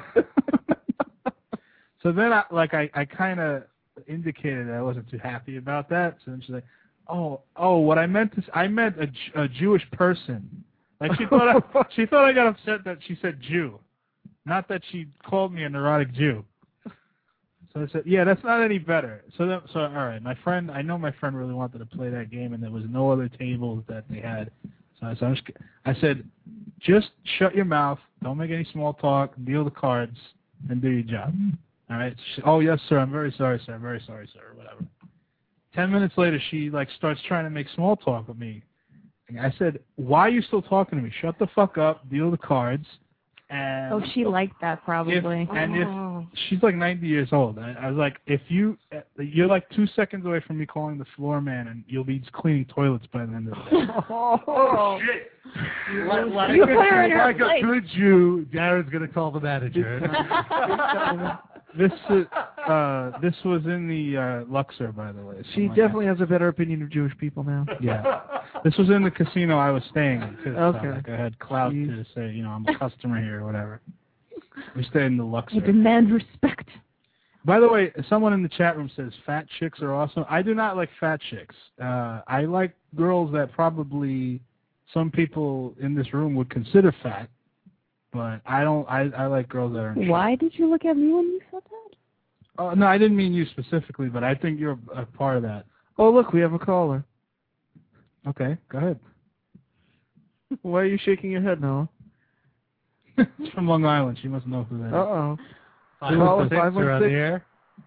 so then I like I, I kind of indicated that I wasn't too happy about that. So then she's like, oh oh, what I meant to s- I meant a, J- a Jewish person. Like she thought I, she thought I got upset that she said Jew, not that she called me a neurotic Jew. So I said, yeah, that's not any better. So that, so all right, my friend, I know my friend really wanted to play that game, and there was no other tables that they had. So I, so I'm just, I said, just shut your mouth, don't make any small talk, deal the cards, and do your job. All right. She, oh yes, sir. I'm very sorry, sir. I'm very sorry, sir. Or whatever. Ten minutes later, she like starts trying to make small talk with me. And I said, why are you still talking to me? Shut the fuck up, deal the cards. And Oh, she liked that probably. if, and if she's like ninety years old, I, I was like, if you you're like two seconds away from me calling the floor man, and you'll be cleaning toilets by the end of the day. Oh, shit. Like, like, You put her in her like a place. good Jew, Darren's going to call the manager. This is, uh, this was in the uh, Luxor, by the way. She something like definitely has a better opinion of Jewish people now. that. Yeah. This was in the casino I was staying in, too. Okay. So, like, I had clout Jeez. to say, you know, I'm a customer here or whatever. We stayed in the I Luxor. demand respect. By the way, someone in the chat room says fat chicks are awesome. I do not like fat chicks. Uh, I like girls that probably some people in this room would consider fat, but I don't. I, I like girls that are. in shape. Why did you look at me when you said that? Oh, no, I didn't mean you specifically, but I think you're a part of that. Oh, look, we have a caller. Okay, go ahead. Why are you shaking your head, Noah? She's from Long Island. She must know who that is. Uh-oh. Five Call one us, six, five one you're on six. the air.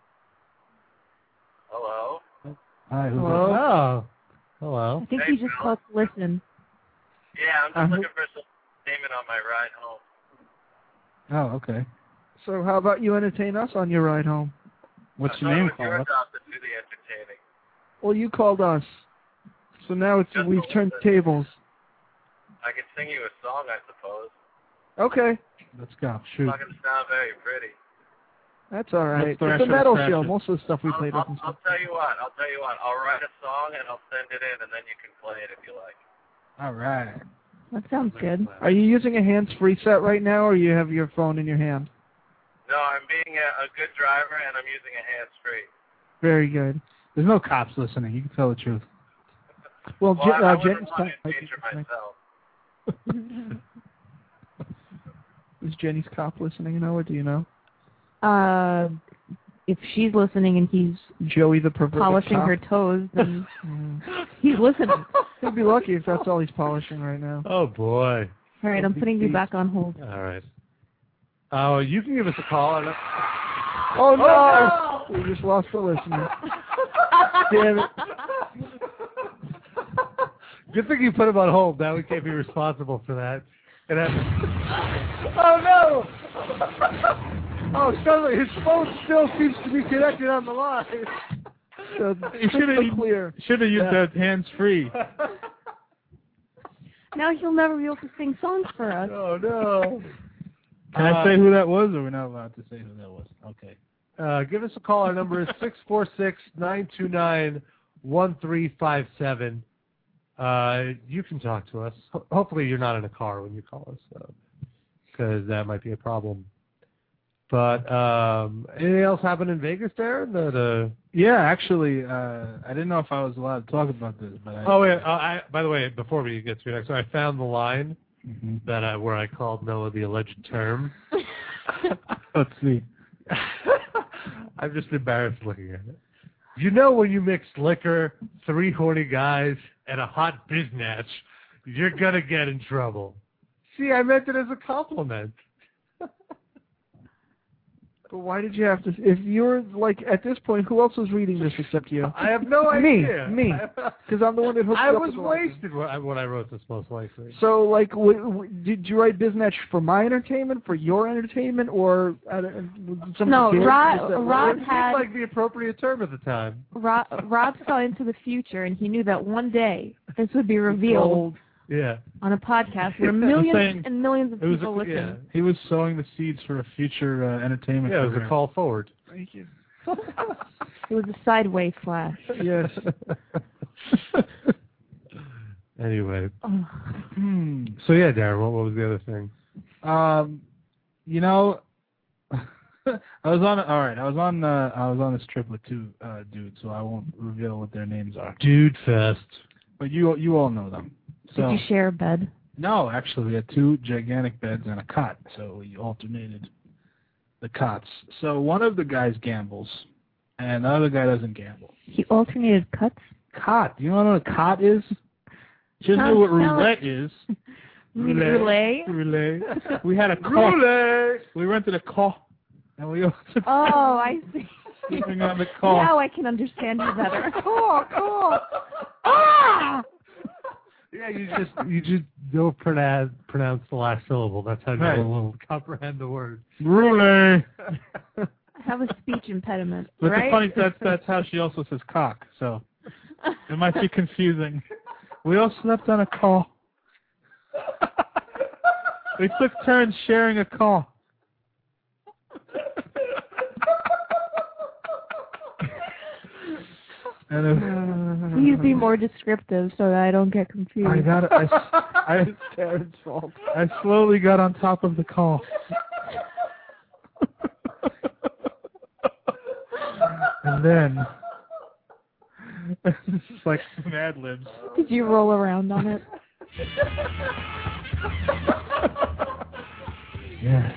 Hello? Hi, who's Hello? Oh, hello. I think Hey, he just Bill. called to listen. Yeah, I'm just Uh-huh. looking for some entertainment on my ride home. that? Oh, okay. So how about you entertain us on your ride home? What's I your thought name, it was your caller? job to do the entertaining. Well, you called us. So now it's Just we've a turned little bit. tables. I could sing you a song, I suppose. Okay. Let's go. It's Shoot. not going to sound very pretty. That's all right. Let's thrash It's a it, metal thrash show. it. Most of the stuff we I'll, played I'll, isn't I'll stuff. tell you what. I'll tell you what. I'll write a song and I'll send it in, and then you can play it if you like. All right. That sounds good. Are you using a hands-free set right now, or you have your phone in your hand? No, I'm being a, a good driver, and I'm using a hands-free. Very good. There's no cops listening. You can tell the truth. Well, Well, Je- I, uh, I wouldn't Jenny's want to cop- endanger myself. is Jenny's cop listening? Noah, do you know? Uh, if she's listening and he's Joey the perverted polishing cop. her toes, then Mm. he's listening. He'll be lucky if that's all he's polishing right now. Oh, boy. All right, I'm putting you back on hold. All right. Oh, you can give us a call. And Oh no! We just lost the listener. Damn it. Good thing you put him on hold. Now we can't be responsible for that. And that Oh no! Oh, suddenly his phone still seems to be connected on the line. So You should crystal have clear. should have used Yeah. that hands free. Now he'll never be able to sing songs for us. Oh, no. Can Uh, I say who that was, or we're not allowed to say who that was? Okay. Uh, give us a call. Our number is six four six, nine two nine, one three five seven. Uh, you can talk to us. Ho- hopefully you're not in a car when you call us, because that might be a problem. But um, anything else happen in Vegas there? The, the... Yeah, actually, uh, I didn't know if I was allowed to talk about this. But I, Oh, yeah. Uh, I, by the way, before we get to it, next, so I found the line mm-hmm. that I, where I called Noah the alleged term. Let's see. I'm just embarrassed looking at it. You know when you mix liquor, three horny guys, and a hot biznatch, you're going to get in trouble. See, I meant it as a compliment. But why did you have to? If you're like at this point, who else was reading this except you? I have no me, idea. Me, me, because I'm the one that hooked I you up was with the line. wasted when I, when I wrote this, most likely. So, like, w- w- did you write Biznatch for my entertainment, for your entertainment, or uh, something? No, good? Rod, Is that Rod It had seemed like the appropriate term at the time. Rod, Rod saw into the future, and he knew that one day this would be revealed Old. Yeah. on a podcast where millions saying and millions of it was people a, listen. Yeah. He was sowing the seeds for a future uh, entertainment. Yeah, it was career. a call forward. Thank you. It was a sideways flash. Yes. Anyway. Oh. Hmm. So, yeah, Darren, what, what was the other thing? Um, you know, I was on. All right, I was on. Uh, I was on this trip with two uh, dudes, so I won't reveal what their names are. Dude Fest. But you you all know them. So, Did you share a bed? No, actually, we had two gigantic beds and a cot, so we alternated the cots. So one of the guys gambles, and the other guy doesn't gamble. He alternated cuts? Cot. You know what a cot is? Just know what roulette is. You mean roulette? Roulette. We had a car. Roulette! We rented a car, and we also Oh, I see. sleeping on the car. Now I can understand you better. Cool, cool. Ah! Yeah, you just you just don't pronounce pronounce the last syllable. That's how Right. you will comprehend the word. Roulette. I have a speech impediment, But right? the funny that's that's how she also says cock. So it might be confusing. We all slept on a car. We took turns sharing a car. And it, Please be more descriptive so that I don't get confused. I got I, I, It's Darren's fault. I slowly got on top of the car. And then it's like Mad Libs. Did you roll around on it? Yes.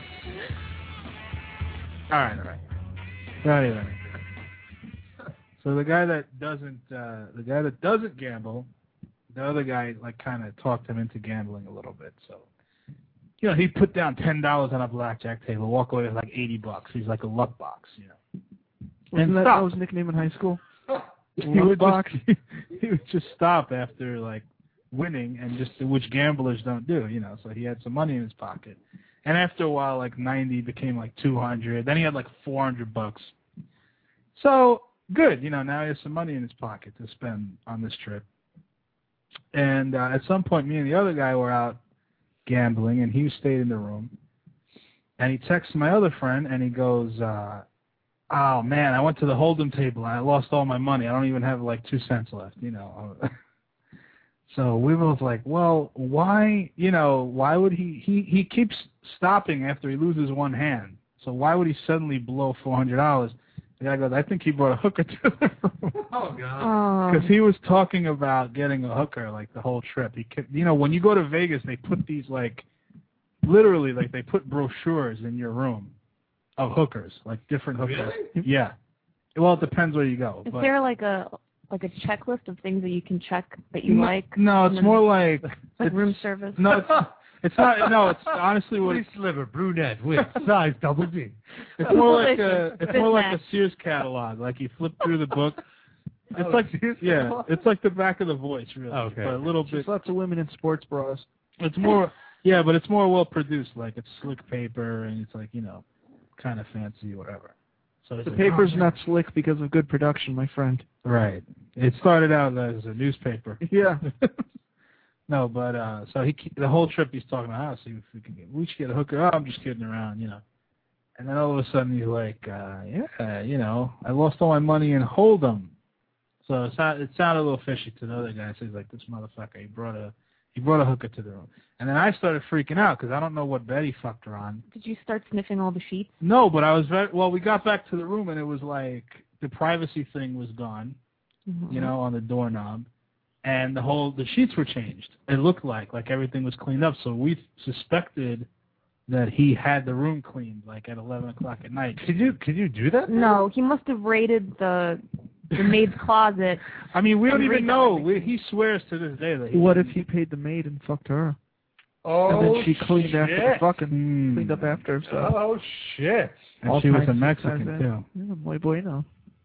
All right, all right. So anyway, so the guy that doesn't, uh, the guy that doesn't gamble, the other guy like kind of talked him into gambling a little bit. So, you know, he put down ten dollars on a blackjack table, walk away with like eighty bucks. He's like a luck box, you know. Wasn't And that stop. Noah's nickname in high school? He Luck would box. just, he would just stop after like winning, and just which gamblers don't do, you know. So he had some money in his pocket, and after a while, like ninety became like two hundred. Then he had like four hundred bucks. So good, you know. Now he has some money in his pocket to spend on this trip. And uh, at some point, me and the other guy were out gambling, and he stayed in the room. And he texts my other friend, and he goes, uh, "Oh man, I went to the hold'em table and I lost all my money. I don't even have like two cents left, you know." So we were both like, "Well, why? You know, why would he? He he keeps stopping after he loses one hand. So why would he suddenly blow four hundred dollars?" The guy goes, "I think he brought a hooker to the room." Oh God! Oh. Because he was talking about getting a hooker like the whole trip. He kept, you know, when you go to Vegas, they put these like, literally like they put brochures in your room of hookers, like different hookers. Really? Yeah. Well, it depends where you go. Is but there like a like a checklist of things that you can check that you no, like? No, it's more like like it's, room service. no, it's it's not. No, it's honestly what Three it's, sliver, brunette, with size double D. it's more like a it's Fit more like a match. Sears catalog. Like you flip through the book. It's Oh, like Sears yeah, catalog? it's like the back of the Voice, really. Okay. But a little bit. Just lots of women in sports bras. It's more, yeah, but it's more well produced. Like it's slick paper, and it's like, you know, kind of fancy, whatever. So it's The like, paper's oh, not slick because of good production, my friend. right. It started out as a newspaper. Yeah. No, but uh, so he the whole trip he's talking about how see if we can get we should get a hooker. Oh, I'm just kidding around, you know. And then all of a sudden he's like, uh, yeah, you know, I lost all my money in Hold'em. So it sounded, it sounded a little fishy to the other guy. So he's like, this motherfucker, he brought a he brought a hooker to the room. And then I started freaking out because I don't know what bed he fucked her on. Did you start sniffing all the sheets? No, but I was very well. We got back to the room and it was like the privacy thing was gone, mm-hmm. you know, on the doorknob. And the whole the sheets were changed. It looked like like everything was cleaned up. So we suspected that he had the room cleaned like at eleven o'clock at night. Could you could you do that? No, he must have raided the the maid's closet. I mean, we don't even know. We, he swears to this day that. He what if he paid the maid and fucked her? Oh, and then she cleaned shit. after the fucking mm. cleaned up after herself. Oh shit! And All she was a kinds of Mexican things. too. Yeah, muy bueno.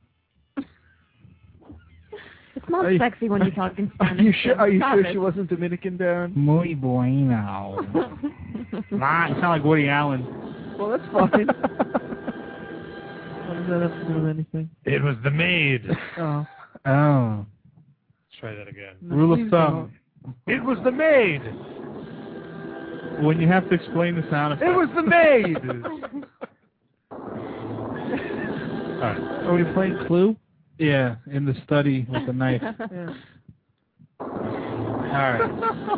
It's not Are you, sexy when you talk in Spanish. Are you sure, are you Stop sure it. she wasn't Dominican, Darren? Muy bueno. Nah, you sound like Woody Allen. Well, that's fine. What does that have to do with anything? It was the maid. Oh. Oh. Let's try that again. No, Rule of please thumb. It was the maid. When you have to explain the sound effect. It was the maid. All right. Are we playing Clue? Yeah, in the study with the knife. Yeah. All right.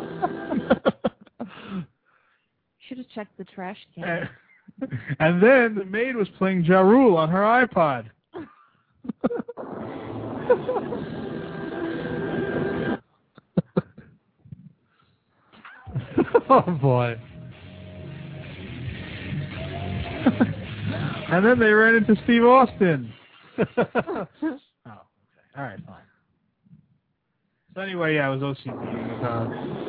Should have checked the trash can. And then the maid was playing Ja Rule on her iPod. Oh boy. And then they ran into Steve Austin. Oh, okay. All right, fine. So anyway, yeah, I was OCDing about.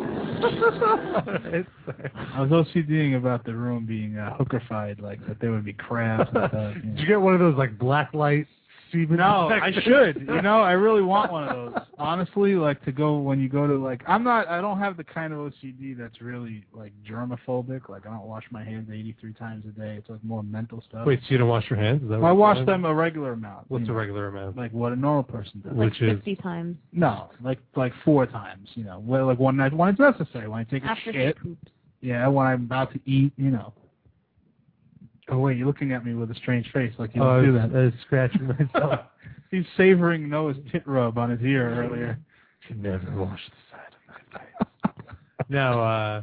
I was OCDing about the room being uh, hookerfied, like that there would be crabs and stuff. You know. Did you get one of those like black light semen? No, I detectors? should. You know, I really want one of those. Honestly, like to go when you go to like, I'm not. I don't have the kind of O C D that's really like germophobic. Like I don't wash my hands eighty-three times a day. It's like more mental stuff. Wait, so you don't wash your hands? Is that Well, I what wash you're them a regular amount. What's you a know, regular amount? Like what a normal person does. Like Which is fifty times. No, like like four times. You know, well, like one night when it's necessary. When I take a After shit. she poops. Yeah, when I'm about to eat. You know. Oh wait, you're looking at me with a strange face, like you oh, don't do I was, that. I was scratching myself. He's savoring Noah's tit rub on his ear earlier. You never wash the side of my face. Now, uh,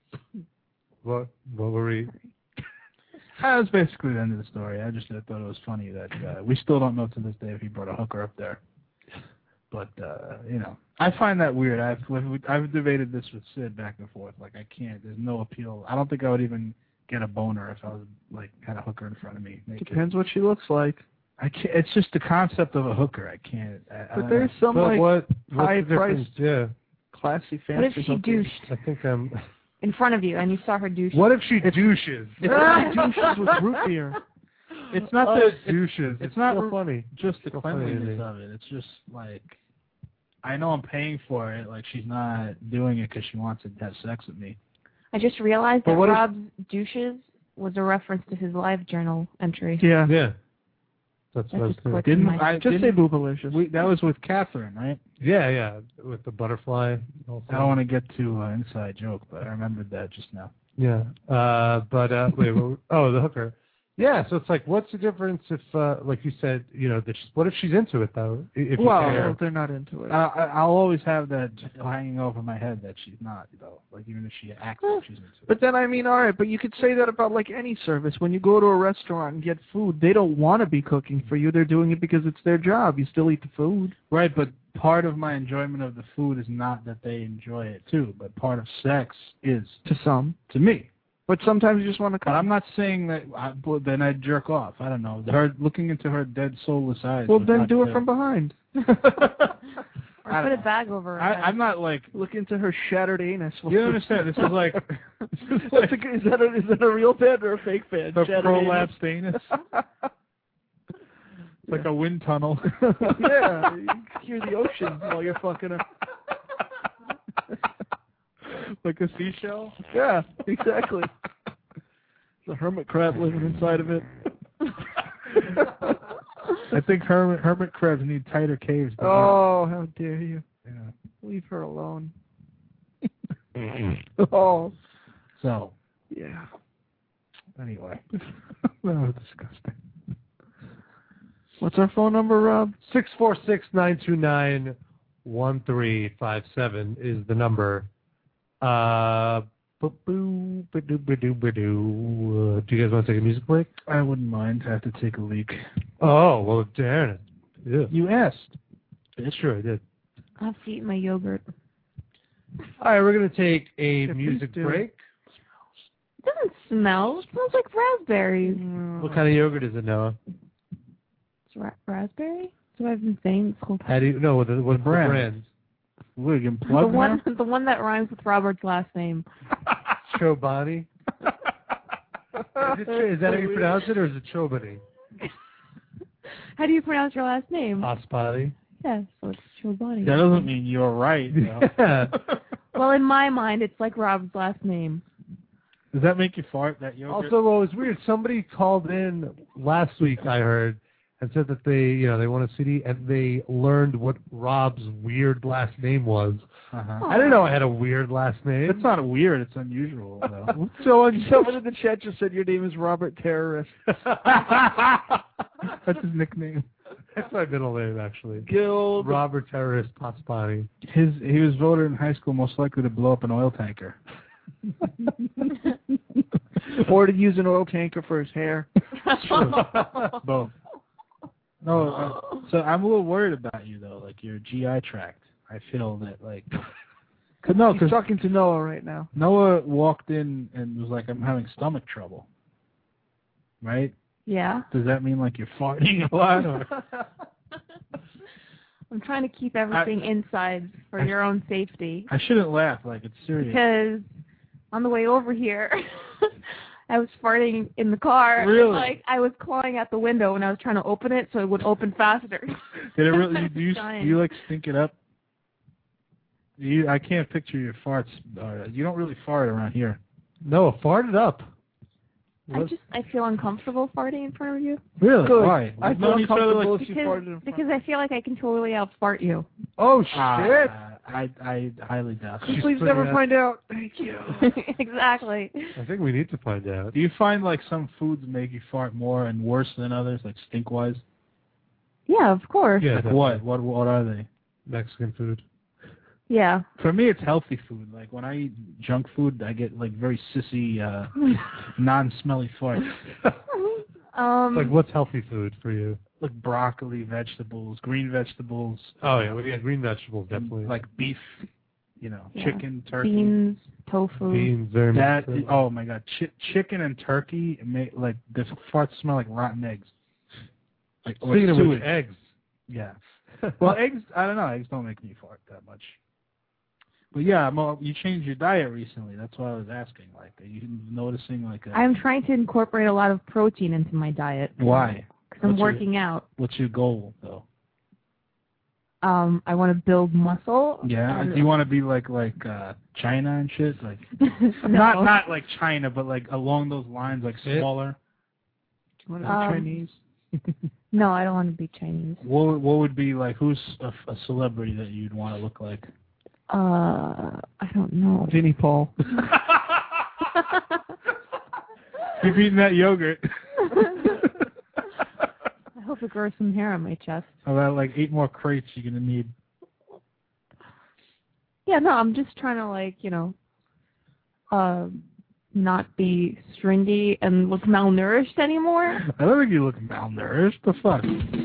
what what were we? That was basically the end of the story. I just I thought it was funny that uh, we still don't know to this day if he brought a hooker up there. But uh, you know, I find that weird. I've I've debated this with Sid back and forth. Like I can't. There's no appeal. I don't think I would even get a boner if I was like had a hooker in front of me. Naked. Depends what she looks like. I can't. It's just the concept of a hooker. I can't. I, But I, there's some But like what? What's high the difference? priced, Yeah. classy, fancy. What if she hookers. douched I think I'm. in front of you and you saw her douche? What if she douches? If she douches with root beer. It's not Oh, the douches. It's not so r- funny. just the So funny, cleanliness isn't it? of it. It's just like I know I'm paying for it. Like she's not doing it because she wants to have sex with me. I just realized But that what if- Rob's douches was a reference to his live journal entry. Yeah. Yeah. That's what I was just thinking. clicked. Didn't My- I? Just say didn't, boobalicious. we, that was with Catherine, right? Yeah, yeah. With the butterfly. Also. I don't want to get too uh, inside joke, but I remembered that just now. Yeah. Uh, but uh, wait. What, were- oh, the hooker. Yeah. So it's like, what's the difference if, uh, like you said, you know, that she's, what if she's into it though? If you Well, care? if they're not into it. Uh, I, I'll always have that hanging over my head that she's not, though. Like even if she acts like she's into it. But then, I mean, all right, but you could say that about, like, any service. When you go to a restaurant and get food, they don't want to be cooking for you. They're doing it because it's their job. You still eat the food. Right, but part of my enjoyment of the food is not that they enjoy it, too. But part of sex is, To some. to me. But sometimes you just want to But come. I'm not saying that I, well, then I'd jerk off. I don't know. Her looking into her dead soulless eyes. Well, was then not do it good. from behind. Or I put don't a know. bag over her I, head. I'm not like. Look into her shattered anus. You don't understand. This is like. This is That's like a, is, that a, is that a real bed or a fake bed? the Shattered prolapsed anus. It's like a wind tunnel. Yeah, you can hear the ocean while you're fucking her. Like a seashell. Yeah, exactly. The hermit crab living inside of it. I think hermit hermit crabs need tighter caves. than Oh, how dare you. that. Yeah. Leave her alone. Oh. So, yeah. Anyway. That was disgusting. What's our phone number, Rob? six four six, nine two nine, one three five seven is the number. Uh, ba-boo, ba-doo, ba-doo, ba-doo. Uh, do you guys want to take a music break? I wouldn't mind. I have to take a leak. Oh, well, darn it. Yeah. You asked. Yeah, sure, I did. I have to eat my yogurt. All right, we're going to take a Yeah, music please do. break. It doesn't smell. It smells like raspberries. What kind of yogurt is it, Noah? It's ra- raspberry? That's what I've been saying this whole time. How do you know what the, what the brand? brand? We're getting The plugged one, the one that rhymes with Robert's last name. Chobani. Is, it, is that how you pronounce it, or is it Chobani? How do you pronounce your last name? Aspati. Yes, so it's Chobani. That doesn't mean you're right. Though. Yeah. Well, in my mind, it's like Rob's last name. Does that make you fart, that yogurt? Also, what was weird, somebody called in last week, I heard, and said that they, you know, they want a C D, and they learned what Rob's weird last name was. Uh-huh. I didn't know I had a weird last name. It's not weird. It's unusual, though. so unusual. Someone in the chat just said your name is Robert Terrorist. That's his nickname. That's my middle name, actually. Guild. Robert Terrorist Paspani. His he was voted in high school most likely to blow up an oil tanker. Or to use an oil tanker for his hair. Both. No, uh, so I'm a little worried about you though, like your G I tract. I feel that like, cause no, He's because talking to Noah right now. Noah walked in and was like, "I'm having stomach trouble." Right? Yeah. Does that mean like you're farting a lot? Or? I'm trying to keep everything I, inside for I, your own safety. I shouldn't laugh, like it's serious. Because on the way over here, I was farting in the car. Really? And, like I was clawing at the window when I was trying to open it, so it would open faster. Did it really? Do you do you like stink it up? You, I can't picture your farts. Uh, you don't really fart around here. No, fart it up. I just I feel uncomfortable farting in front of you. Really? Good. Why? I We've feel known each other uncomfortable like if you because, farted in front. because I feel like I can totally out fart you. Oh shit! Uh, I I highly doubt it. Please never out. find out. Thank you. Exactly. I think we need to find out. Do you find like some foods make you fart more and worse than others, like stink wise? Yeah, of course. Yeah, Like what? What what are they? Mexican food. Yeah. For me, it's healthy food. Like when I eat junk food, I get like very sissy, uh, non-smelly farts. um. Like what's healthy food for you? Like broccoli, vegetables, green vegetables. Oh yeah, we got green vegetables definitely. Like beef, you know, Yeah. chicken, turkey. Beans, tofu. Beans, very much. That oh my god, Ch- chicken and turkey make like the farts smell like rotten eggs. Like or Speaking of which, sewage. eggs. Yeah. Well, eggs. I don't know. Eggs don't make me fart that much. But yeah, Mo, you changed your diet recently. That's why I was asking. Like, are you noticing like? A, I'm trying to incorporate a lot of protein into my diet. Why? Because I'm What's your- working out. What's your goal though? Um, I want to build muscle. Yeah. and- Do you want to be like like uh China and shit? Like no. not not like China, but like along those lines, like Yeah. smaller. Do you want to be Um, Chinese? No, I don't want to be Chinese. What would- what would be like? Who's a, a celebrity that you'd want to look like? Uh, I don't know. Vinnie Paul. Keep eating that yogurt. I hope it grows some hair on my chest. About like eight more crates you're gonna need. Yeah, no, I'm just trying to like, you know, uh, not be stringy and look malnourished anymore. I don't think you look malnourished. The fuck?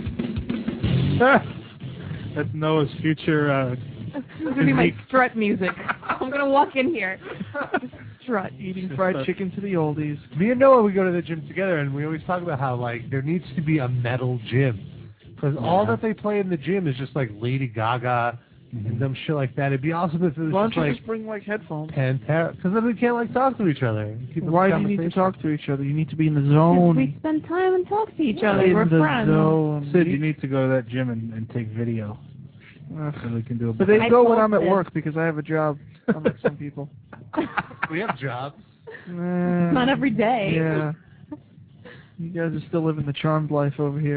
That's Noah's future. Uh, This is gonna be my strut music. I'm gonna walk in here, just strut. Eating fried chicken to the oldies. Me and Noah, we go to the gym together, and we always talk about how like there needs to be a metal gym, because all that they play in the gym is just like Lady Gaga mm-hmm. and dumb shit like that. It'd be awesome if it was Why just don't you like just bring like headphones? Pantera, because then we can't like talk to each other. Keep Why the do you need to conversation. talk to each other? You need to be in the Because zone. we spend time and talk to each other. in We're the friends. zone. Sid, you need to go to that gym and, and take video. Uh, So we can do a But they I go when told I'm at Sid. work because I have a job, unlike some people. We have jobs. Nah, Not every day. Yeah. You guys are still living the charmed life over here.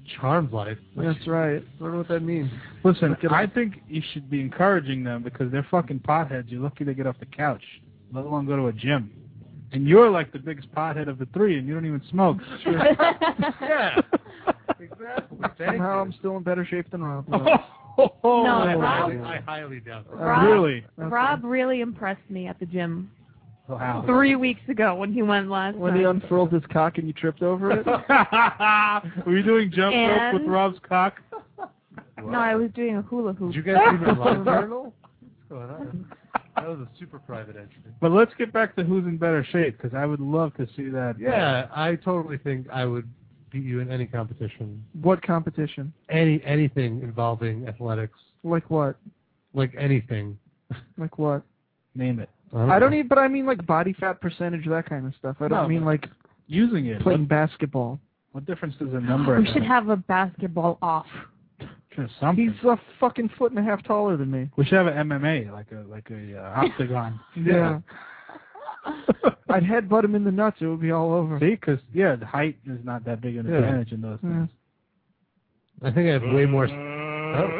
charmed life. That's right. I wonder what that means. Listen, I think you should be encouraging them because they're fucking potheads. You're lucky they get off the couch, let alone go to a gym. And you're like the biggest pothead of the three, and you don't even smoke. Yeah. Exactly. Thank Somehow you. I'm still in better shape than Rob. Oh, No, I, Rob- highly, I highly doubt that. Rob, really? Rob really impressed me at the gym Wow. three weeks ago when he went last When time. he unfurled his cock and you tripped over it? Were you doing jump rope And- with Rob's cock? No, I was doing a hula hoop. Did you guys see my live journal? What's going on? That was a super private entry. But let's get back to who's in better shape, because I would love to see that. Yeah, I totally think I would beat you in any competition. What competition? Any anything involving athletics. Like what? Like anything. Like what? Name it. I don't even, but I mean like body fat percentage, that kind of stuff. I don't No, mean like Using it. playing What, basketball. what difference does a number We make? should have a basketball off. Sure, something. He's a fucking foot and a half taller than me. We should have an M M A, like a like a uh, octagon. Yeah. I'd headbutt him in the nuts. It would be all over. See, because yeah, the height is not that big an Yeah. advantage in those Yeah. things. I think I have way more. Oh.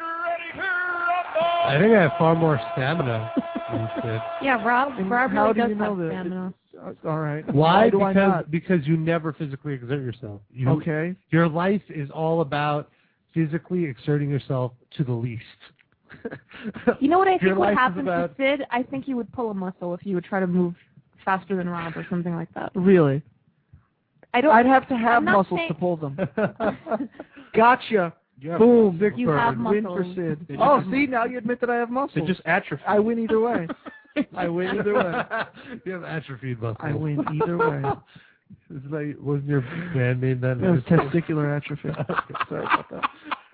I think I have far more stamina than Sid. Yeah, Rob. And Rob how really do does you know have that? stamina. Uh, all right. Why? do I because not? because you never physically exert yourself. You, Okay. Your life is all about physically exerting yourself to the least. You know what I Your think would life is happen about- to Sid? I think he would pull a muscle if he would try to move faster than Rob or something like that. Really? I don't. I'd have to have I'm not muscles saying- to pull them. Gotcha. You have- Boom. Big You bird. have Win for muscles. Sid. They Oh, just- see, now you admit that I have They muscles. just atrophy. I win either way. I win either way. You have atrophied muscles. I win either way. Isn't that, wasn't your band name that? It was testicular atrophy. Sorry about that.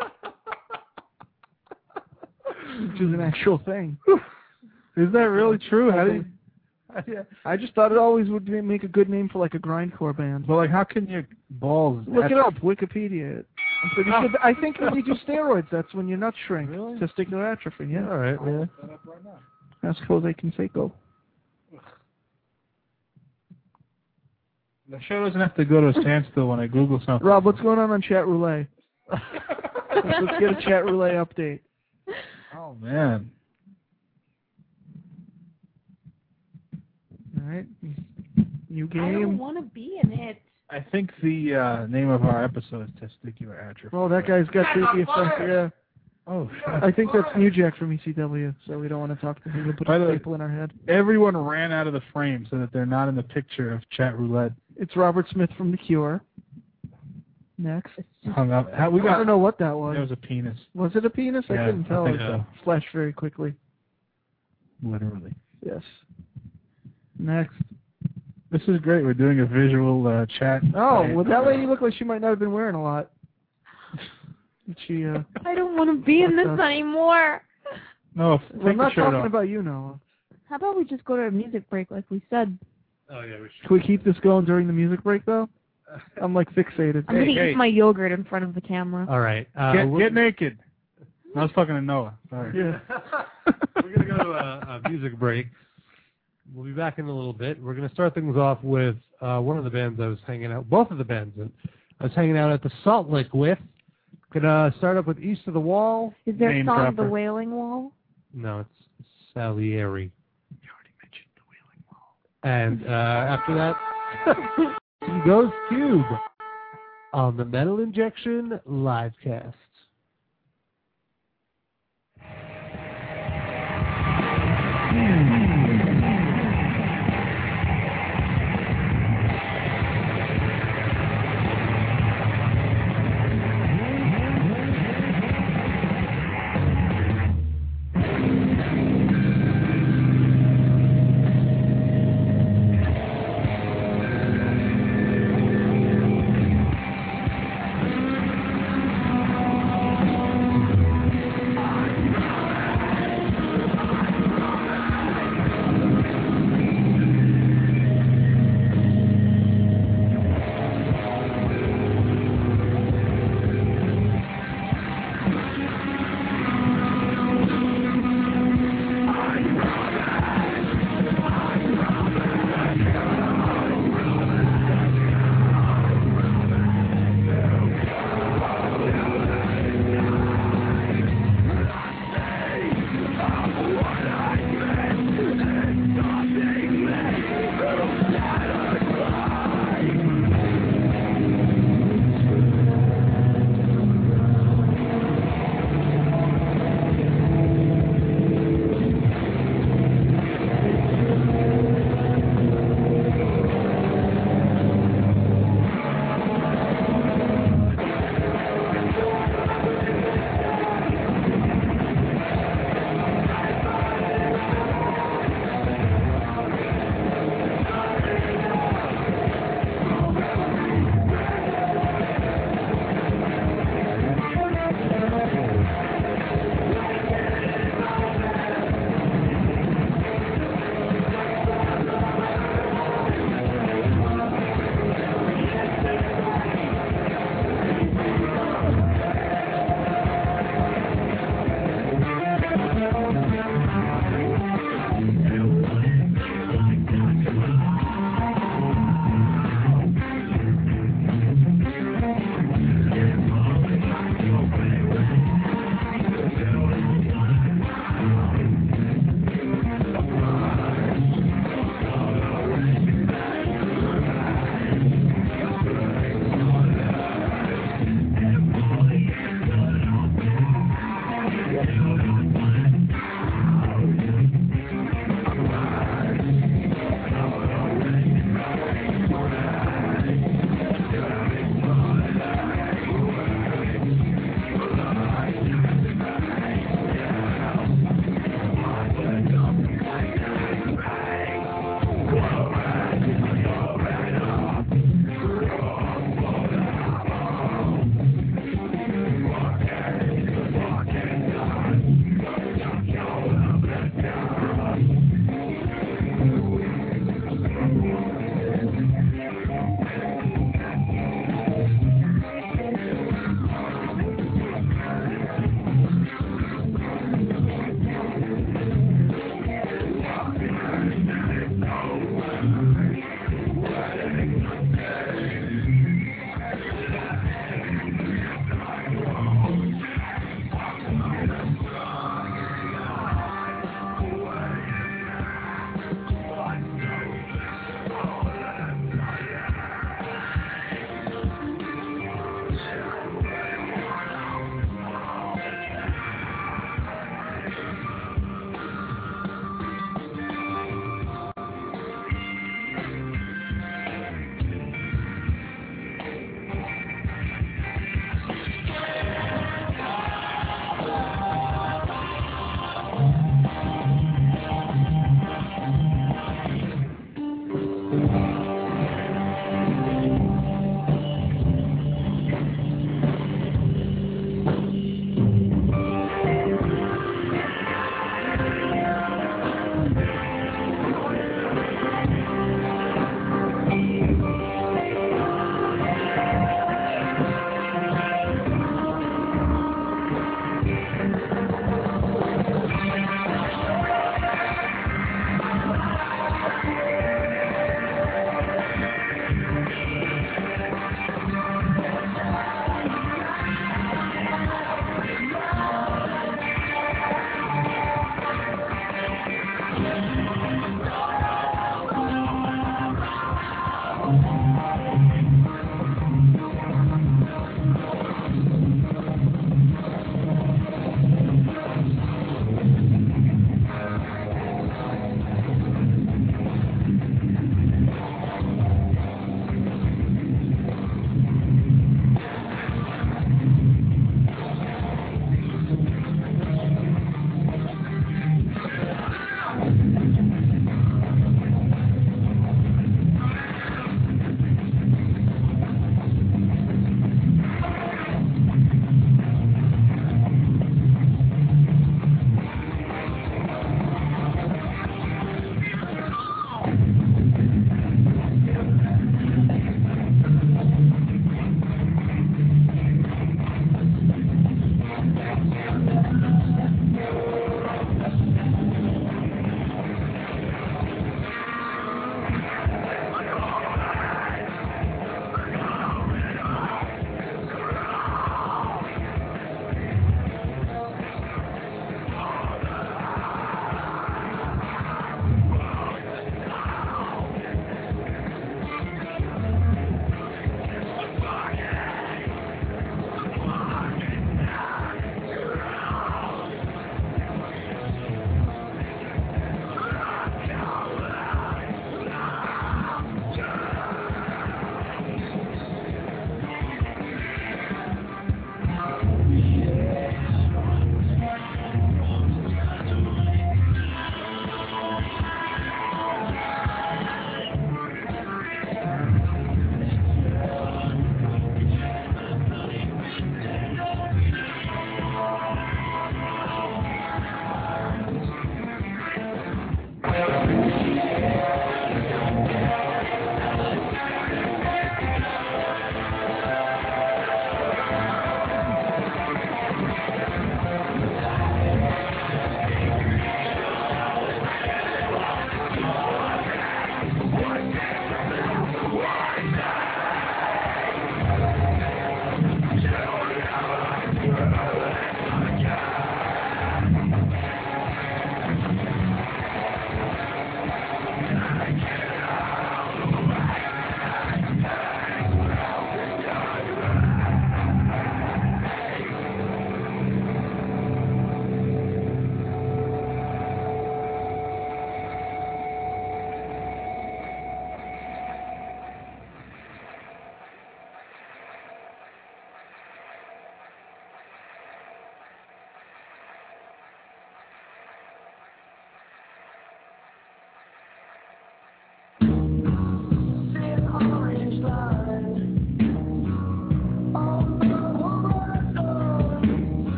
Which is an actual thing. Is that really true? How do you, Yeah. I just thought it always would be- make a good name for like a grindcore band. well, like, how can your balls? Look it up, Wikipedia it. I'm pretty sure that- I think when you do steroids, that's when your nuts shrink. Really? Testicular atrophy, yeah. All right, man. Ask Jose Canseco. The show doesn't have to go to a standstill when I Google something. Rob, what's going on on Chat Roulette? Let's get a Chat Roulette update. Oh man. All right. New I don't game. want to be in it. I think the uh, name of our episode is Testicular Atrophy. Oh, that guy's got creepy effects. Yeah. Oh, I think that's New Jack from E C W, so we don't want to talk to him. We'll put By the a way- staple in our head. everyone ran out of the frame so that they're not in the picture of Chat Roulette. It's Robert Smith from The Cure. Next. Hung up. How, we I got. don't know what that was. That was a penis. Was it a penis? I Yeah, couldn't I tell. think It so. flashed very quickly. Literally. Yes. Next. This is great. We're doing a visual uh, chat. Oh, well, that lady looked like she might not have been wearing a lot. Did she, uh... I don't want to be in this What the- anymore. No, Well, take I'm the not shirt talking off. about you, Noah. How about we just go to a music break like we said? Oh yeah, we should. Can we keep this going during the music break, though? I'm, like, fixated. I'm Hey, going to hey. eat my yogurt in front of the camera. All right. Uh, Get, we're- get naked. I was talking to Noah. Sorry. Yeah. We're going to go to a, a music break. We'll be back in a little bit. We're going to start things off with uh, one of the bands I was hanging out, both of the bands that I was hanging out at the Salt Lick with. Going to start up with East of the Wall. Is there a Name song, dropper. The Wailing Wall? No, it's Salieri. You already mentioned the Wailing Wall. And uh, after that, he goes Cube on the Metal Injection livecast. Thank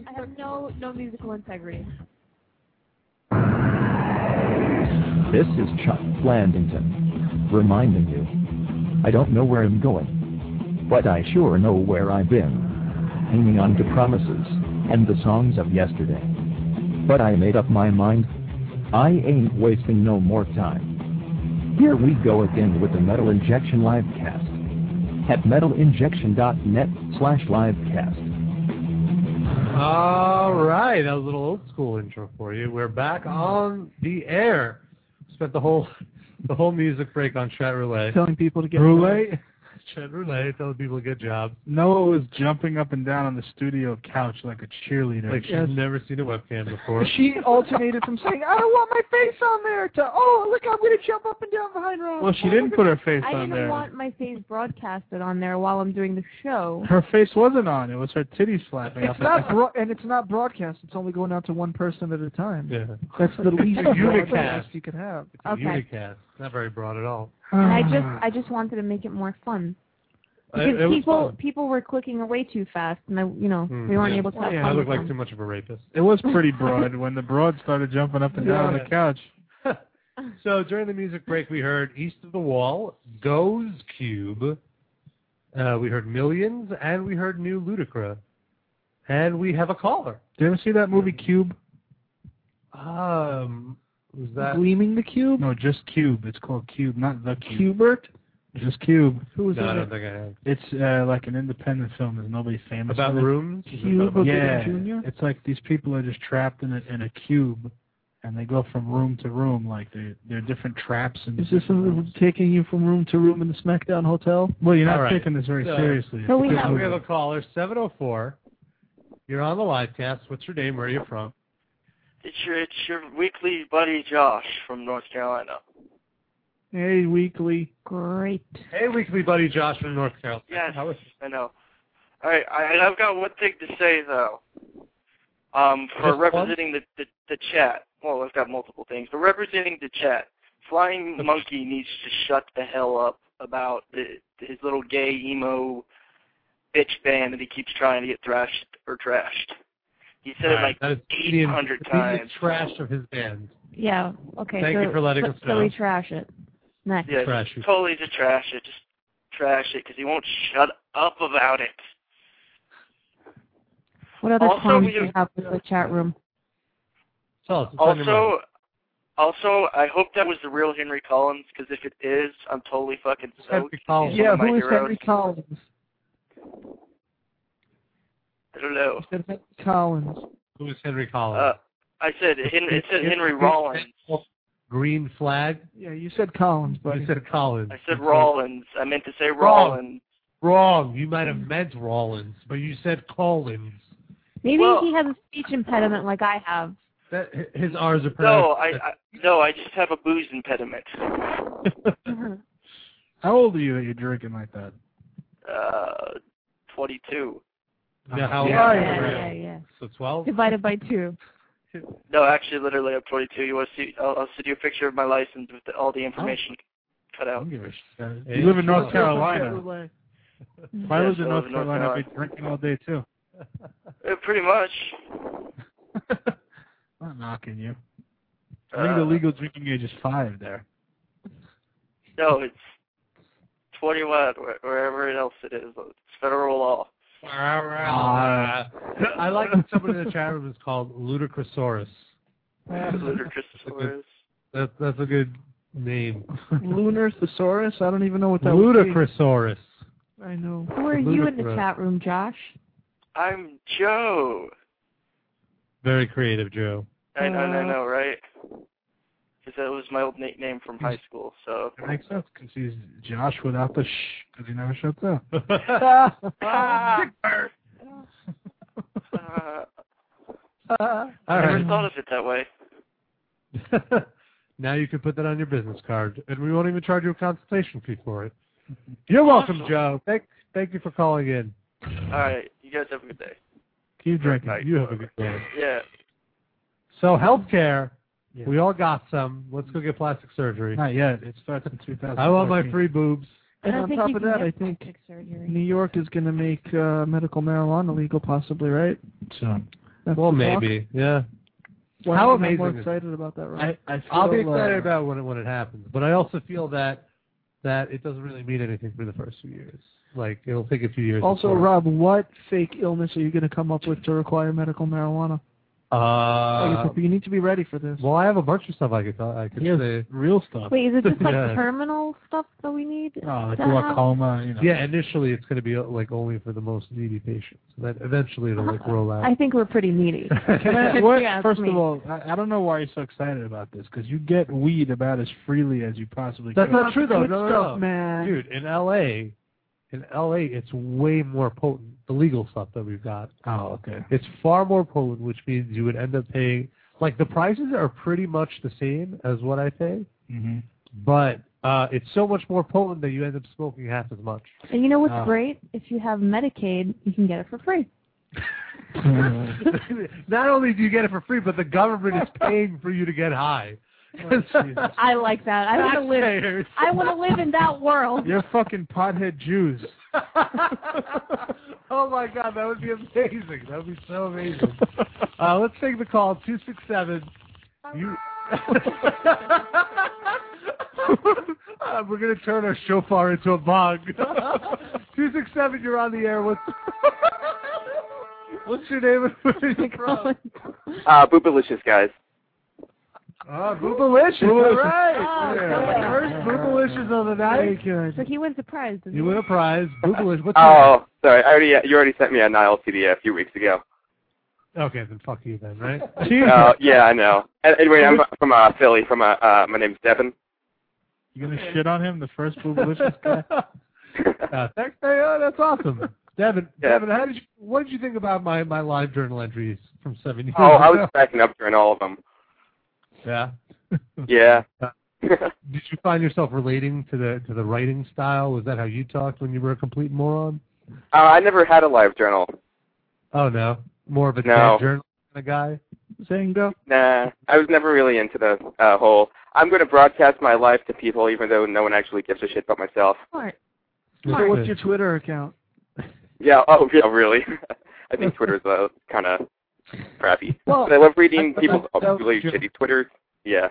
I have no no musical integrity. This is Chuck Blandington, reminding you, I don't know where I'm going, but I sure know where I've been, hanging on to promises and the songs of yesterday. But I made up my mind, I ain't wasting no more time. Here we go again with the Metal Injection Livecast at metalinjection.net slash livecast. All right, that was a little old school intro for you. We're back on the air. Spent the whole the whole music break on chat roulette. Telling people to get Roulette? Chat roulette, telling people to get jobs. Noah was jumping up and down on the studio couch like a cheerleader. Like she's Yes. never seen a webcam before. She alternated from saying, I don't want my face on there, to, oh, look, I'm going to jump up and down behind Rob. Well, she didn't put her face I on didn't there. want my face broadcasted on there while I'm doing the show. Her face wasn't on. It was her titties flapping It's up. not bro- and it's not broadcast. It's only going out to one person at a time. Yeah. That's the least It's a unicast. broadcast you could have. It's a Okay. unicast. Not very broad at all. And I just I just wanted to make it more fun. Because It- it was people fun. people were clicking away too fast, and I, you know Hmm. we weren't Yeah. able to have Yeah, I fun look with like them. too much of a rapist. It was pretty broad when the broad started jumping up and down on the couch. So during the music break, we heard East of the Wall, Goes Cube, uh, we heard Millions, and we heard New Ludacra. And we have a caller. Did you ever see that movie Cube? Um, was that? Gleaming the Cube? No, just Cube. It's called Cube, not The Cube. Hubert? Just Cube. Who was No, I in don't it? think I have. It's uh, like an independent film. There's nobody famous. About in it. rooms? Cuba Yeah, Gooding Junior? it's like these people are just trapped in a in a cube, and they go from room to room. Like they they're different traps. And Is this something taking you from room to room in the SmackDown Hotel? well, you're not All right. taking this very So- seriously. So we It's a have- good We have movie. a caller, seven oh four. You're on the live cast. What's your name? Where are you from? It's your it's your weekly buddy Josh from North Carolina. Hey, Weekly. Great. Hey, weekly buddy Josh from North Carolina. Yes, How is I know. All right, I, I've got one thing to say though. Um, for Just one? representing the, the the chat. Well, I've got multiple things, but representing the chat, Flying Monkey needs to shut the hell up about the, his little gay emo bitch band that he keeps trying to get thrashed or trashed. He said All it right, like that is eight hundred the times. trash of his band. Yeah. Okay. Thank so, you for letting so, us So know. we trash it. Next. Yeah, Trash just it. totally just trash it. Just trash it because he won't shut up about it. What other Also, comments we do you have with the chat room? Tell us. What's on your mind? Also, also, I hope that was the real Henry Collins because if it is, I'm totally fucking Henry stoked. Collins. He's one Yeah, of my who is heroes. Henry Collins? I don't know. You said Henry Collins. Who is Henry Collins? Uh, I said Henry. It said Henry Rollins. Green flag? Yeah, you said Collins, buddy. You said Collins. I said Rollins. I meant to say Rollins. Wrong. You might have meant Rollins, but you said Collins. Maybe Well- he has a speech impediment like I have. That, his R's are No, pronounced. I, I no, I just have a booze impediment. How old are you that you're drinking like that? Uh, twenty-two. Yeah, how Yeah, old yeah, are you? yeah, yeah. So twelve? Divided by two. No, actually, literally, I'm twenty-two. You want to see? I'll, I'll send you a picture of my license with the, all the information cut I out. don't give a shit. Hey, You live in North sure. Carolina. If I Yes, lived in I North live in North Carolina, I'd be Carolina. drinking all day too. Uh, pretty much. I'm not knocking you. I think the Uh, legal drinking age is five there. No, it's twenty-one, where- wherever else it is. It's federal law. Uh, I like that somebody in the chat room is called Ludicrosaurus. Ludicrosaurus. That's that's a good name. Lunar Thesaurus? I don't even know what that would be. Ludicrosaurus. I know. Who are you in the Ludicrous. chat room, Josh? I'm Joe. Very creative, Joe. I know, I Uh, know, right? Because that was my old nickname from high school. So It makes sense because he's Josh without the shh because he never shuts up. uh, All I never right. thought of it that way. Now you can put that on your business card, and we won't even charge you a consultation fee for it. You're welcome, Awesome. Joe. Thank, thank you for calling in. All right, you guys have a good day. Keep drinking. You have a good day. Yeah. So healthcare, Yeah. we all got some. Let's go get plastic surgery. Not yet. It starts in two thousand. I want my free boobs. I And don't on think top you of can that, get I think plastic surgery. New York is going to make uh, medical marijuana legal, possibly, right? So That's well, the talk? maybe, yeah. Why How am I more amazing is- excited about that, Rob? I, I feel, I'll be excited uh, about when it when it happens, but I also feel that that it doesn't really mean anything for the first few years. Like it'll take a few years. Also, before. Rob, what fake illness are you going to come up with to require medical marijuana? Uh, you need to be ready for this. well, I have a bunch of stuff I could tell, I could He has say. real stuff. Wait, is it just like Yeah. terminal stuff that we need? Oh, like to have? glaucoma, you know. Yeah, initially it's going to be uh, like only for the most needy patients. And then eventually it'll like roll out. I think we're pretty needy. Can I, what, Yeah, first me. of all, I, I don't know why you're so excited about this, because you get weed about as freely as you possibly That's can. not true though. Good No, no, stuff, no. man. Dude, in L A, in L A, it's way more potent. The legal stuff that we've got. Oh, okay. It's far more potent, which means you would end up paying. Like the prices are pretty much the same as what I pay, Mm-hmm. but uh, it's so much more potent that you end up smoking half as much. And you know what's Oh. great? If you have Medicaid, you can get it for free. Not only do you get it for free, but the government is paying for you to get high. I like that. I want to live. Taxpayers. I want to live in that world. You're fucking pothead Jews. Oh my God, that would be amazing. That would be so amazing. Uh, let's take the call. Two six seven. You. uh, we're gonna turn our shofar into a bog. Two six seven. You're on the air. What's What's your name? And where are you from? Uh, Boopalicious, guys. Oh, Boobalicious. All right. Oh, Yeah. First Boobalicious of the night. So he wins a prize. Doesn't You he? win a prize. Boobalicious. What's Oh, sorry. I already you already sent me a Nile C D a few weeks ago. your... Okay, then fuck you then, right? Oh, yeah, I know. And anyway, I'm from uh, Philly. From uh, uh, my name's Devin. You gonna shit on him, the first boobalicious guy? uh, thanks, hey, uh, that's awesome. Devin, Yeah. Devin, how did you? What did you think about my, my live journal entries from seven years Oh, I was ago? backing up during all of them. Yeah. Yeah. Uh, did you find yourself relating to the to the writing style? Was that how you talked when you were a complete moron? Uh, I never had a live journal. Oh no, more of a No. dead journal kind of guy. Zango? Nah, I was never really into the uh, whole. I'm going to broadcast my life to people, even though no one actually gives a shit about myself. Smart. So what's your Twitter account? Yeah. Oh, yeah. Really? I think Twitter's uh, kind of crappy. Well, but I love reading I- people's I- that- really just- shitty Twitters. Yeah.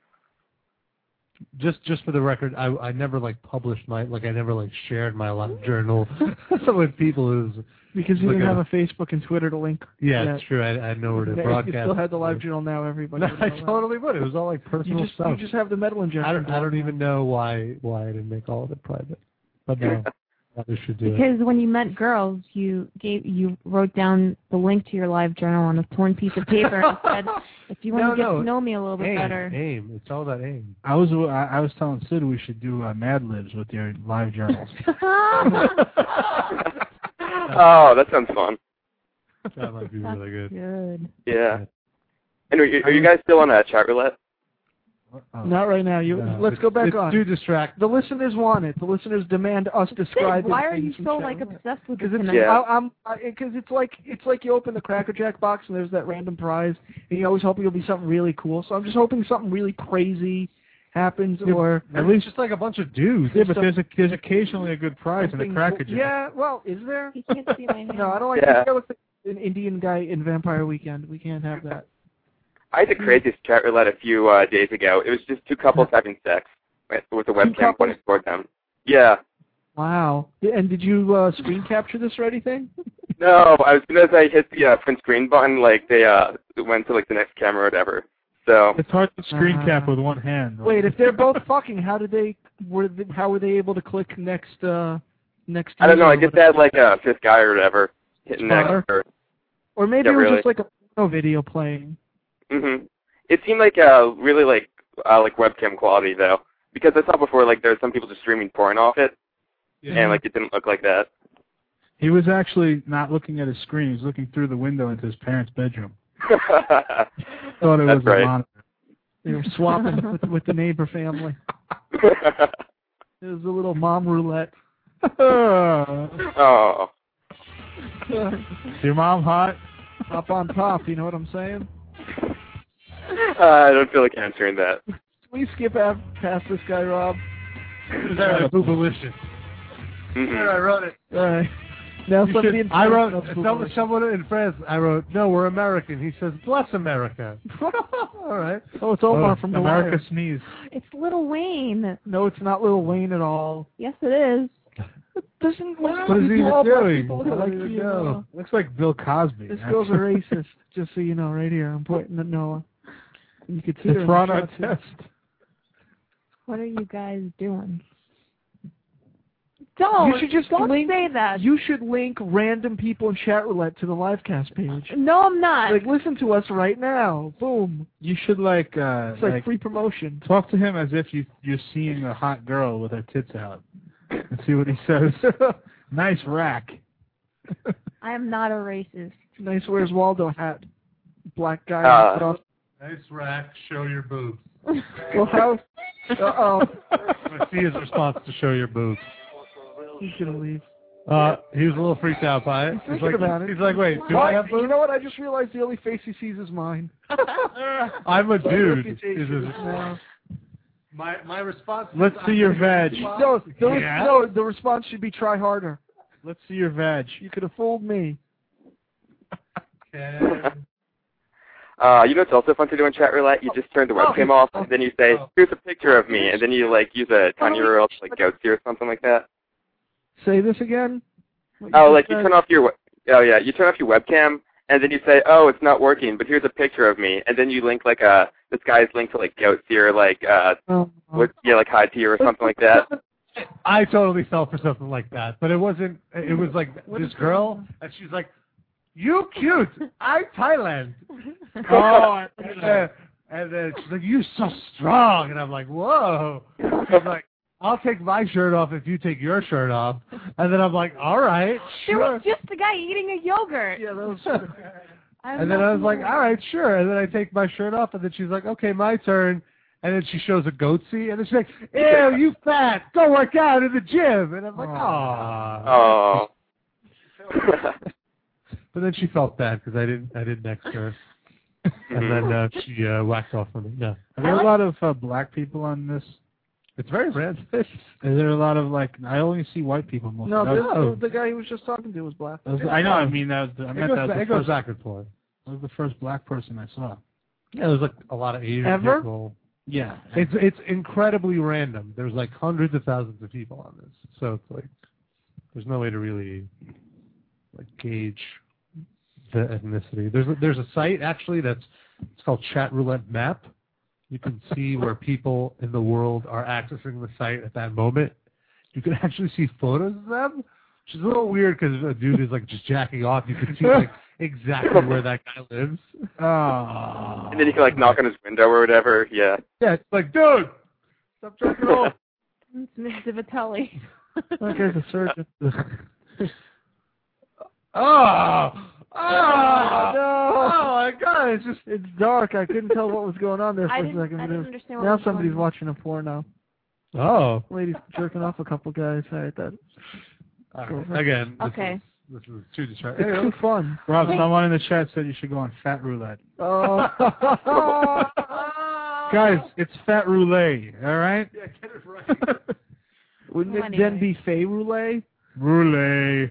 Just just for the record, I I never like published my like I never like shared my live journal with people. It was Because you like didn't a- have a Facebook and Twitter to link. yeah, Yeah. it's true. I I had nowhere to If broadcast. you still had the live journal now, everybody. No, would I know that. totally would. It was all like personal You just, stuff. you just have the metal injection. I don't I don't even know why why I didn't make all of it private. But no, I should do it. Because when you met girls, you gave you wrote down the link to your live journal on a torn piece of paper and said, "If you want No, to get no. to know me a little bit Aim, better." aim. It's all about aim. I was I, I was telling Sid we should do uh, Mad Libs with your live journals. Oh, that sounds fun. That might be really good. Good. Yeah. Anyway, are you guys still on uh, chat roulette? Oh. Not right now. You No, let's it's- go back it's on. too distract. The listeners want it. The listeners demand us describe. Sid, why it are you in so chat like room. obsessed with this Because it's tonight? Yeah. I, I'm because it's like it's like you open the Cracker Jack box and there's that random prize and you always hope it'll be something really cool. So I'm just hoping something really crazy happens or At least just like a bunch of dudes. Yeah, but there's a, there's occasionally a good prize in a something- Cracker Jack. Yeah, well, is there? You can't see my hand. No, I don't like Yeah. that. Looks like an Indian guy in Vampire Weekend. We can't have that. I had the craziest chat roulette a few uh, days ago. It was just two couples having sex with, with a webcam couples? pointed toward them. Yeah. Wow. And did you uh, screen capture this or anything? No, I, as soon as I hit the uh, print screen button, like they uh went to like the next camera or whatever. So It's hard to screen cap Uh, with one hand. Wait, if they're both fucking, how did they? Were they, how were they able to click next? Uh, next. I don't know. I user or guess they had like a fifth guy or whatever hitting next. Sure. Or, Or maybe Yeah, it was really. just like a porno video playing. hmm It seemed like uh really like uh, like webcam quality though, because I saw before like there were some people just streaming porn off it, and like it didn't look like that. He was actually not looking at his screen. He was looking through the window into his parents' bedroom. Thought it That's was right. a monitor. They were swapping with, with the neighbor family. It was a little mom roulette. Oh. Is your mom hot? Top on top, you know what I'm saying? Uh, I don't feel like answering that. Can we skip af- past this guy, Rob? Is that right? Boobalicious. Mhm. There, I wrote it. All right. Now You somebody should- in I France wrote knows someone, someone in France. I wrote, no, we're American. He says, bless America. All right. Oh, it's Omar Oh, from The America Wire. sneeze. It's Lil Wayne. No, it's not Lil Wayne at all. Yes, it is. It doesn't look What is he all black doing? people I look don't like even you, know. Noah. Looks like Bill Cosby. This girl's a racist, just so you know, right here. I'm pointing at Noah. You can see her. It's in fraud the on shot, too. test. What are you guys doing? Don't. You should just don't link, say that. You should link random people in chat roulette to the livecast page. No, I'm not. Like, listen to us right now. Boom. You should like uh It's like, like free promotion. talk to him as if you you're seeing a hot girl with her tits out, and see what he says. Nice rack. I am not a racist. Nice Where's Waldo hat. Black guy. Uh, Nice rack. Show your boobs. Well, how? Uh-oh. Let's see his response to show your boobs. He's going to leave. Uh, he was a little freaked out by it. He's He's thinking like, about it. he's like, wait, do Why- I have You boobs? know what? I just realized the only face he sees is mine. I'm a My dude. reputation Is is it- now- My my response. Let's see your veg. No, the, Yeah. no, the response should be try harder. Let's see your veg. You could have fooled me. Okay. Uh, you know what's also fun to do in chat roulette? You just turn the webcam off, and then you say, here's a picture of me, and then you, like, use a tiny U R L to, like, Ghosty or something like that. Say this again. What Oh, just like, you said? turn off your, we- oh, yeah, you turn off your webcam, and then you say, oh, it's not working, but here's a picture of me, and then you link, like, a, this guy's link to, like, Ghosty or, like, uh, Oh, what, yeah, like, Hi to You or something like that. I totally fell for something like that, but it wasn't. It was like this girl, and she's like, "You cute, I'm Thailand." Oh, and then, and then she's like, "You so strong," and I'm like, "Whoa!" I'm like, "I'll take my shirt off if you take your shirt off," and then I'm like, "All right, There sure." was just a guy eating a yogurt. Yeah, that was. I'm And then not I was like, sure. "All right, sure," and then I take my shirt off, and then she's like, "Okay, my turn." And then she shows a goatsy, and then she's like, "Ew, you fat! Go work out in the gym." And I'm like, "Aw." Oh. But then she felt bad because I didn't, I didn't next her, and then uh, she uh, whacked off on me. No, Are there a lot of uh, black people on this? it's very random. Is there a lot of like? I only see white people most. No, of the time. this, the guy he was just talking to was black. That was- I know. I mean, that was, I It meant goes, that was back, the it goes first. back and forth. That was the first black person I saw. Yeah, there's like a lot of Asian Ever? people. Yeah. It's it's incredibly random. There's like hundreds of thousands of people on this, so it's like there's no way to really like gauge the ethnicity. There's a, there's a site actually that's it's called Chat Roulette Map. You can see where people in the world are accessing the site at that moment. You can actually see photos of them, which is a little weird because a dude is like just jacking off. You can see like exactly where that guy lives. Oh. And then you can, like, knock on his window or whatever, yeah. Yeah, it's like, dude, stop jerking off. It's Mister Vitelli. That guy's a surgeon. Oh, oh, no. oh my God! It's just It's dark. I couldn't tell what was going on there for I a didn't, second. I didn't understand what Now was somebody's going on. watching a porno. oh. Lady's jerking off a couple guys. All right, that. All right. Again, this Okay. is, this is too distracting. It's too fun. Rob, someone in the chat said you should go on Fat Roulette. Oh. Guys, it's Fat Roulette, all right? Yeah, get it right. Wouldn't Well, it anyway. then be Faye Roulette? Roulette.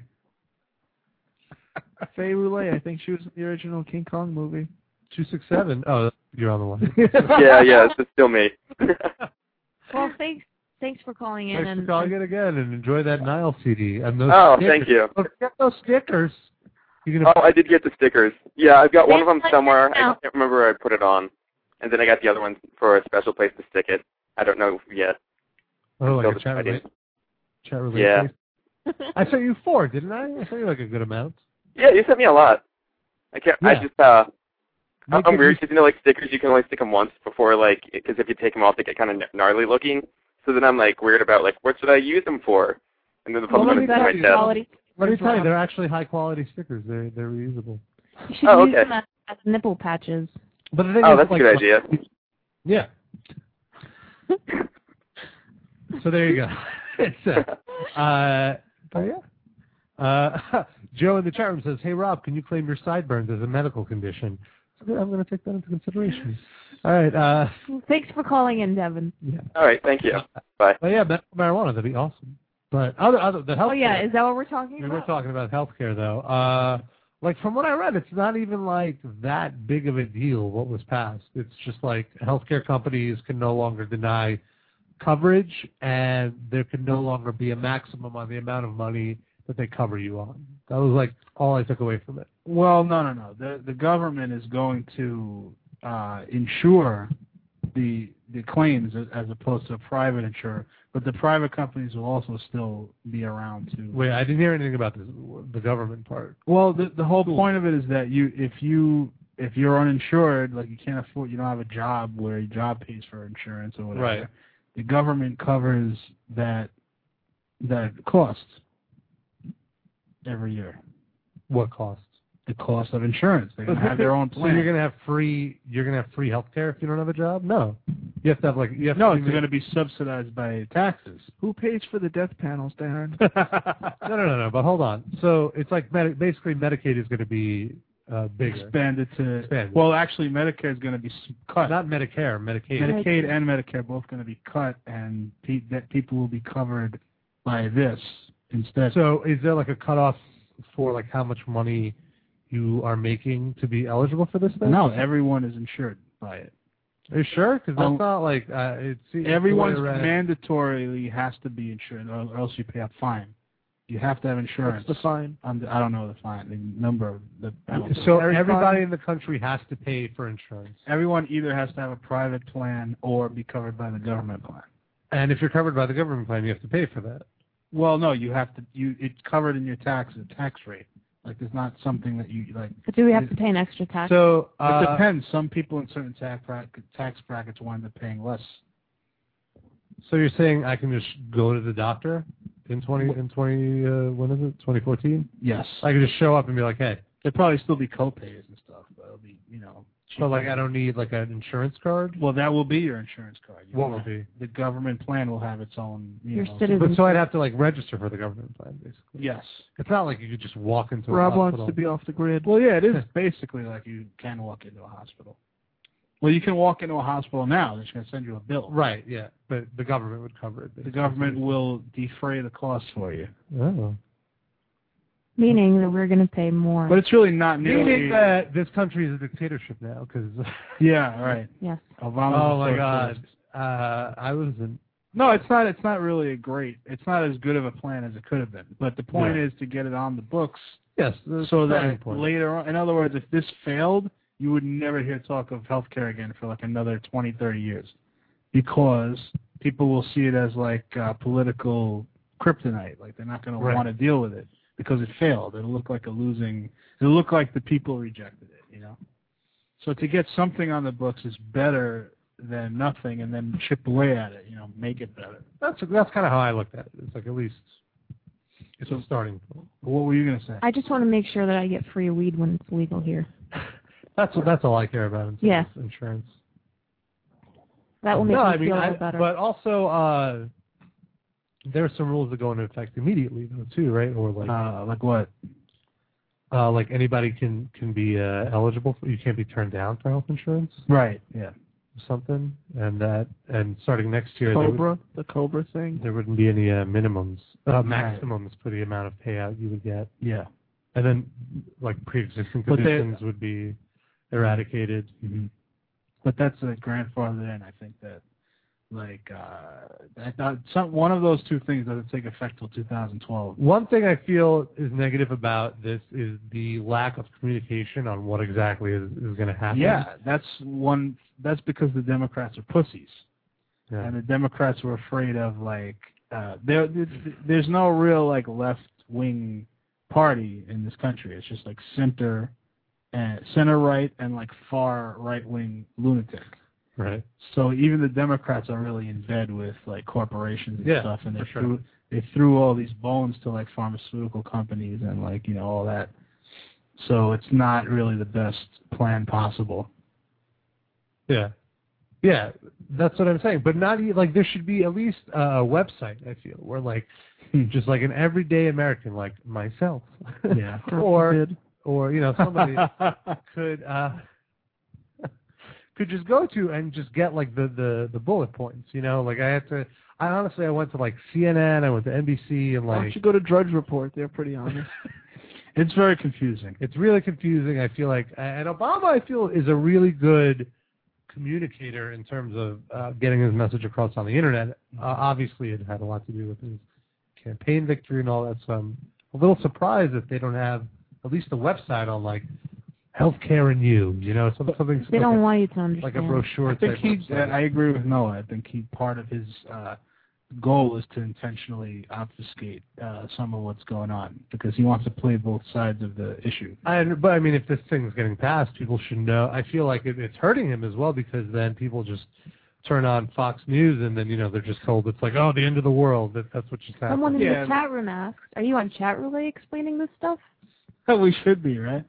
Faye Roulette. I think she was in the original King Kong movie. Two six seven. Oh, you're on the line. Yeah, yeah, it's still me. Well, thanks, thanks for calling in. Thanks and for calling in again, and enjoy that Nile C D. And those Oh, stickers. thank you. Don't forget those stickers. You can Oh, I did get the stickers. Yeah, I've got one of them Thanks, somewhere. I now. can't remember where I put it on. And then I got the other one for a special place to stick it. I don't know yet. Oh, like Still a chat deciding. relate. Chat relate. Yeah. I sent you four, didn't I? I sent you like a good amount. Yeah, you sent me a lot. I can't. I Yeah. just uh, Make I'm it- weird because you know, like stickers, you can only stick them once before, like, because if you take them off, they get kind of gnarly looking. So then I'm like weird about like, what should I use them for? And then the Well, phone let me comes to tell my you, chest. quality. Let me tell you, they're actually high quality stickers. They're they're reusable. You should Oh, use okay. them as, as nipple patches. But the thing Oh, is, that's a like, good idea. Yeah. So there you go. It's, uh, uh, but yeah. Uh, Joe in the chat room says, "Hey Rob, can you claim your sideburns as a medical condition?" So I'm going to take that into consideration. All right. Uh, Thanks for calling in, Devin. yeah. All right, thank you. Bye. But yeah, medical marijuana, that'd be awesome. But other other the healthcare. Oh yeah, is that what we're talking we about? We're talking about healthcare though. Uh, like from what I read, it's not even like that big of a deal what was passed. It's just like healthcare companies can no longer deny coverage, and there can no longer be a maximum on the amount of money that they cover you on. That was like all I took away from it. Well, no, no, no. The the government is going to uh, insure the the claims as, as opposed to a private insurer, but the private companies will also still be around to. Wait, I didn't hear anything about this, the government part. Well, the the whole point of it is that you if you if you're uninsured, like you can't afford, you don't have a job where your job pays for insurance or whatever. Right. The government covers that that cost every year. What costs? The cost of insurance. They're gonna have their own plan. So you're gonna have free. You're gonna have free health care if you don't have a job. No, you have to have like. You have no, to it's going to be subsidized by taxes. Who pays for the death panels, Darren? no, no, no, no. But hold on. So it's like med- basically Medicaid is going to be uh, bigger. Expanded to. Expanded. Well, actually, Medicare is going to be cut. Not Medicare. Medicaid. Medicaid and Medicare both going to be cut, and pe- that people will be covered by this instead. So is there like a cutoff for like how much money you are making to be eligible for this thing? No, everyone is insured by it. Are you sure? Because that's Um, not like uh, it's Everyone's it's mandatorily has to be insured, or, or else you pay a fine. You have to have insurance. What's the fine? Um, I don't know the fine, the number of the penalty. So Every everybody fine? in the country has to pay for insurance. Everyone either has to have a private plan or be covered by the government plan. And if you're covered by the government plan, you have to pay for that. Well, no, you have to. You it's covered in your tax tax rate. Like there's not something that you like. But do we have to pay an extra tax? So uh, it depends. Some people in certain tax bracket, tax brackets wind up paying less. So you're saying I can just go to the doctor in twenty in twenty uh, when is it twenty fourteen? Yes. I can just show up and be like, hey. There'll probably still be co-pays and stuff, but it'll be you know. So like I don't need like an insurance card. Well, that will be your insurance card. You What know, will be? The government plan will have its own. You Your know, citizen. But so I'd have to like register for the government plan, basically. Yes. It's not like you could just walk into a Rob hospital. wants to be off the grid. Well, yeah, it is basically like you can walk into a hospital. Well, you can walk into a hospital now. They're just going to send you a bill. Right, yeah. But the government would cover it. The basically. government will defray the cost for you. Oh. Meaning that we're going to pay more. But it's really not nearly. Meaning that this country is a dictatorship now, because. Yeah, right. Yes. Obama's Oh a my God. socialist. Uh, I was in. No, it's not. It's not really a great. It's not as good of a plan as it could have been. But the point Yeah. is to get it on the books, Yes. the so starting that point. later on. In other words, if this failed, you would never hear talk of healthcare again for like another twenty, thirty years, because people will see it as like uh, political kryptonite. Like they're not going Right. to want to deal with it because it failed. It'll look like a losing. It'll look like the people rejected it. You know. So to get something on the books is better than nothing, and then chip away at it. You know, make it better. That's that's kind of how I looked at it. It's like at least it's So- a starting point. What were you going to say? I just want to make sure that I get free weed when it's legal here. That's that's all I care about. In terms Yeah. of insurance. That will make no, me I mean, feel a I, little better. but also uh, there are some rules that go into effect immediately though too, right? Or like Uh, like what? uh, like anybody can can be uh, eligible for. You can't be turned down for health insurance. Right. Yeah. Or something, and that and starting next year, there, would, Cobra, the Cobra thing. there wouldn't be any uh, minimums, uh, Right. maximums for the amount of payout you would get, Yeah. and then like pre-existing But they- conditions would be eradicated. Mm-hmm. But that's a grandfather in. I think that, like, uh, I thought some one of those two things doesn't take effect till two thousand twelve. One thing I feel is negative about this is the lack of communication on what exactly is, is going to happen. Yeah, that's one. That's because the Democrats are pussies, Yeah. and the Democrats were afraid of like uh, there. There's no real like left wing party in this country. It's just like center, and center right, and like far right wing lunatic. Right. So even the Democrats are really in bed with like corporations and Yeah, stuff, and they for sure. threw they threw all these bones to like pharmaceutical companies and like you know all that. So it's not really the best plan possible. Yeah. Yeah, that's what I'm saying. But not e- like there should be at least a website, I feel, where like just like an everyday American like myself. Yeah. or or you know, somebody could uh could just go to and just get like the, the, the bullet points. You know, like I had to. I honestly I went to like C N N, I went to N B C, and like. Why don't you go to Drudge Report? They're pretty honest. It's very confusing. It's really confusing. I feel like, and Obama, I feel, is a really good communicator in terms of uh, getting his message across on the internet. Uh, obviously, it had a lot to do with his campaign victory and all that. So I'm a little surprised that they don't have at least a website on like healthcare and you. You know, something. something They like don't a, want you to understand. like a brochure. I think type he. of I agree with Noah. I think he part of his uh, goal is to intentionally obfuscate uh, some of what's going on because he wants to play both sides of the issue. I, but I mean, if this thing's getting passed, people should know. I feel like it, it's hurting him as well because then people just turn on Fox News and then you know they're just told it's like, oh, the end of the world. That that's what just happened. Someone in Yeah. the chat room asked, "Are you on Chat Relay explaining this stuff?" We should be, right?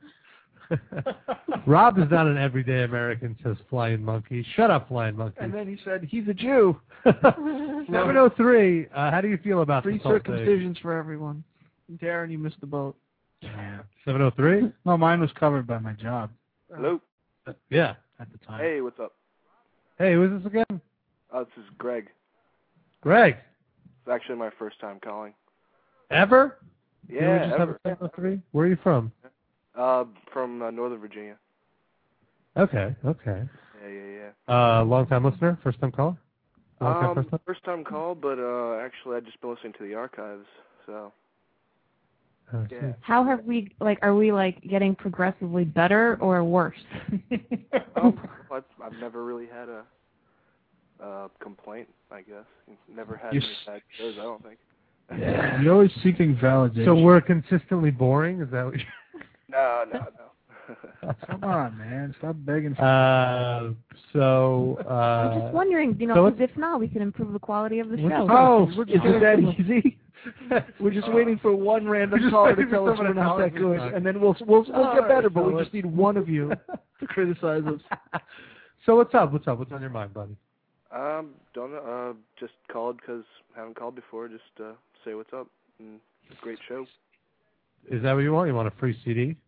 Rob is not an everyday American, says Flying Monkey. Shut up, Flying Monkey. And then he said, he's a Jew. seven oh three, uh, how do you feel about Free this whole thing? circumcisions for everyone. Darren, you missed the boat. Yeah. seven oh three? No, mine was covered by my job Hello. Yeah. at the time. Hey, what's up? Hey, who is this again? Uh, this is Greg. Greg. It's actually my first time calling. Ever? Yeah, Did we just ever. have a seven oh three? Where are you from? Uh, from uh, Northern Virginia. Okay, okay. Yeah, yeah, yeah. Uh, long-time listener? First-time caller? Long-time Um, first time? first time call, but uh, actually I've just been listening to the archives, so. Uh, Yeah. How have we like? Are we like getting progressively better or worse? um, I've, I've never really had a uh, complaint, I guess. Never had You any bad shows, I don't think. Yeah. You're always seeking validation. So we're consistently boring? Is that what you're... No, no, no. Come on, man. Stop begging for Uh, so, uh... I'm just wondering, you know, so 'cause if not, we can improve the quality of the show. Oh, is it that easy? We're just waiting for one random just caller to waiting for tell us someone we're to not call that us. good, and then we'll we'll we'll All get right, better. But so we just need one of you to criticize us. So what's up? What's up? What's on your mind, buddy? Um, don't know. Uh, just called because haven't called before. Just uh, say what's up. And great show. Is that what you want? You want a free C D?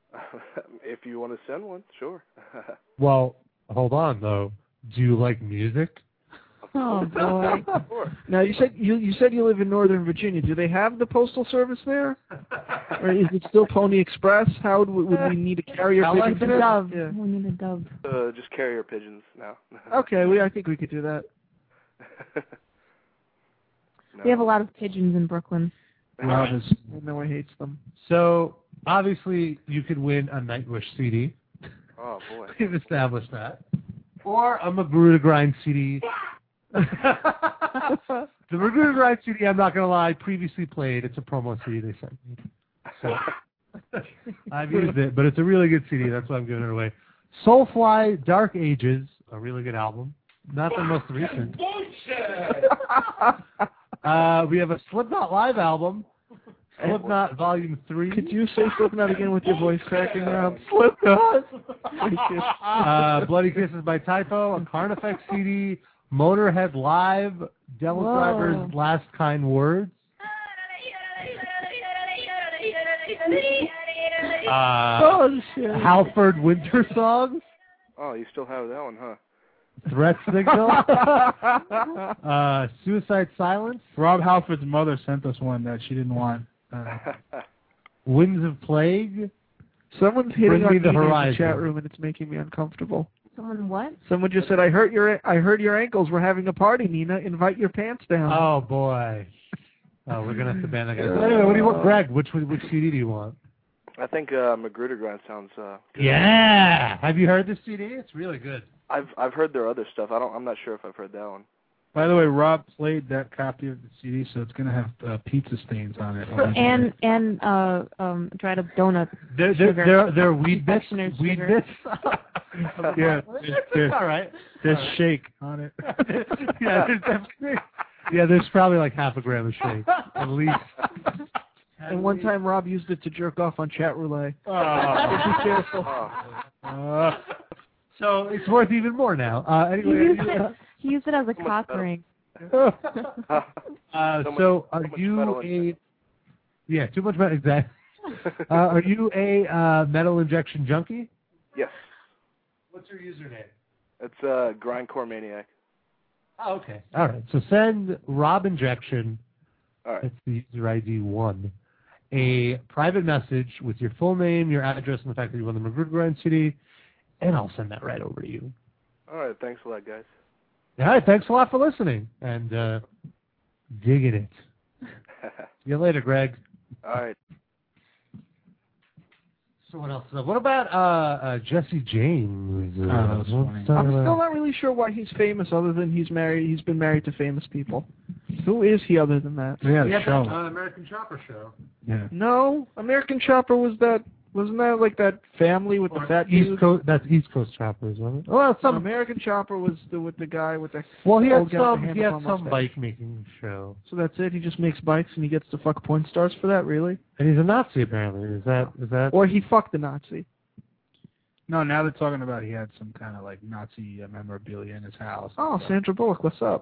If you want to send one, sure. Well, hold on though. Do you like music? Oh boy. Now you said you you said you live in Northern Virginia. Do they have the postal service there, or is it still Pony Express? How would we, would we need to carry I our like pigeons? The dove. Yeah. We need a dove. Uh, just carrier pigeons now. Okay, we I think we could do that. No. We have a lot of pigeons in Brooklyn. Rob is And no one hates them. So obviously you could win a Nightwish C D. Oh boy. We've established that. Or a Magruder Grind C D. The Magruder Grind C D, I'm not going to lie, previously played. It's a promo C D they sent me. So I've used it, but it's a really good C D. That's why I'm giving it away. Soulfly Dark Ages, a really good album. Not the most recent. Uh, we have a Slipknot live album. Slipknot Volume three. Could you say Slipknot again with your voice cracking, Rob? Slipknot. Bloody Kiss. uh, Bloody Kisses by Typo, a Carnifex C D, Motorhead Live, Devil Whoa. Driver's Last Kind Words. Uh, Oh shit! Halford Winter Songs, Oh, you still have that one, huh? Threat Signal, uh, Suicide Silence, Rob Halford's mother sent us one that she didn't want. Uh, Winds of Plague. Someone's hitting Bring on me me the in the horizon. chat room, and it's making me uncomfortable. Someone what? Someone just said, "I hurt your I hurt your ankles. We're having a party, Nina. Invite your pants down." Oh boy. Oh, we're gonna have to ban that guy. So anyway, what do you want, Greg? Which which C D do you want? I think uh, Magruder Grind sounds uh, good. Yeah. Have you heard this C D? It's really good. I've I've heard their other stuff. I don't. I'm not sure if I've heard that one. by the way, Rob played that copy of the C D, so it's going to have uh, pizza stains on it. And and uh um dried up donuts. They're they're Sugar. they're, they're weed bits. Confectioner's Weed sugar. bits. Yeah, there's, All right. there's All right. shake on it. Yeah, there's definitely. Yeah, there's probably like half a gram of shake at least. And one time, Rob used it to jerk off on chat roulette. Oh. Be careful. Uh, so it's worth even more now. Uh, He anyway. used it, he used it as a cock ring. uh, So much- so are so much you metal a? in Yeah, too much metal. Exactly. Uh, are you a uh, metal injection junkie? Yes. What's your username? It's uh, Grindcore Maniac. Oh, okay. All right. So send Rob Injection. All right. That's the user I D one. A private message with your full name, your address, and the fact that you won the McGruder Grind C D, and I'll send that right over to you. All right. Thanks a lot, guys. All right. Thanks a lot for listening, and uh, digging it. See you later, Greg. All right. So what else? What about uh, uh, Jesse James? Uh, Oh, that was funny. what's, uh, I'm still not really sure why he's famous, other than he's married. He's been married to famous people. Who is he other than that? We had We a had show. that uh, American Chopper show. Yeah. No, American Chopper was that. Wasn't that like that family with the fat East dude? Coast. That's East Coast Choppers, wasn't it? Well, some. American Chopper was the with the guy with the. Well, he had old guy with the some. He had handlebar some mustache. bike making show, So that's it. He just makes bikes and he gets to fuck porn stars for that, really? and he's a Nazi apparently. Is that? Is that? Or he fucked a Nazi. No, now they're talking about he had some kind of like Nazi uh, memorabilia in his house. Oh, Sandra Bullock, what's up?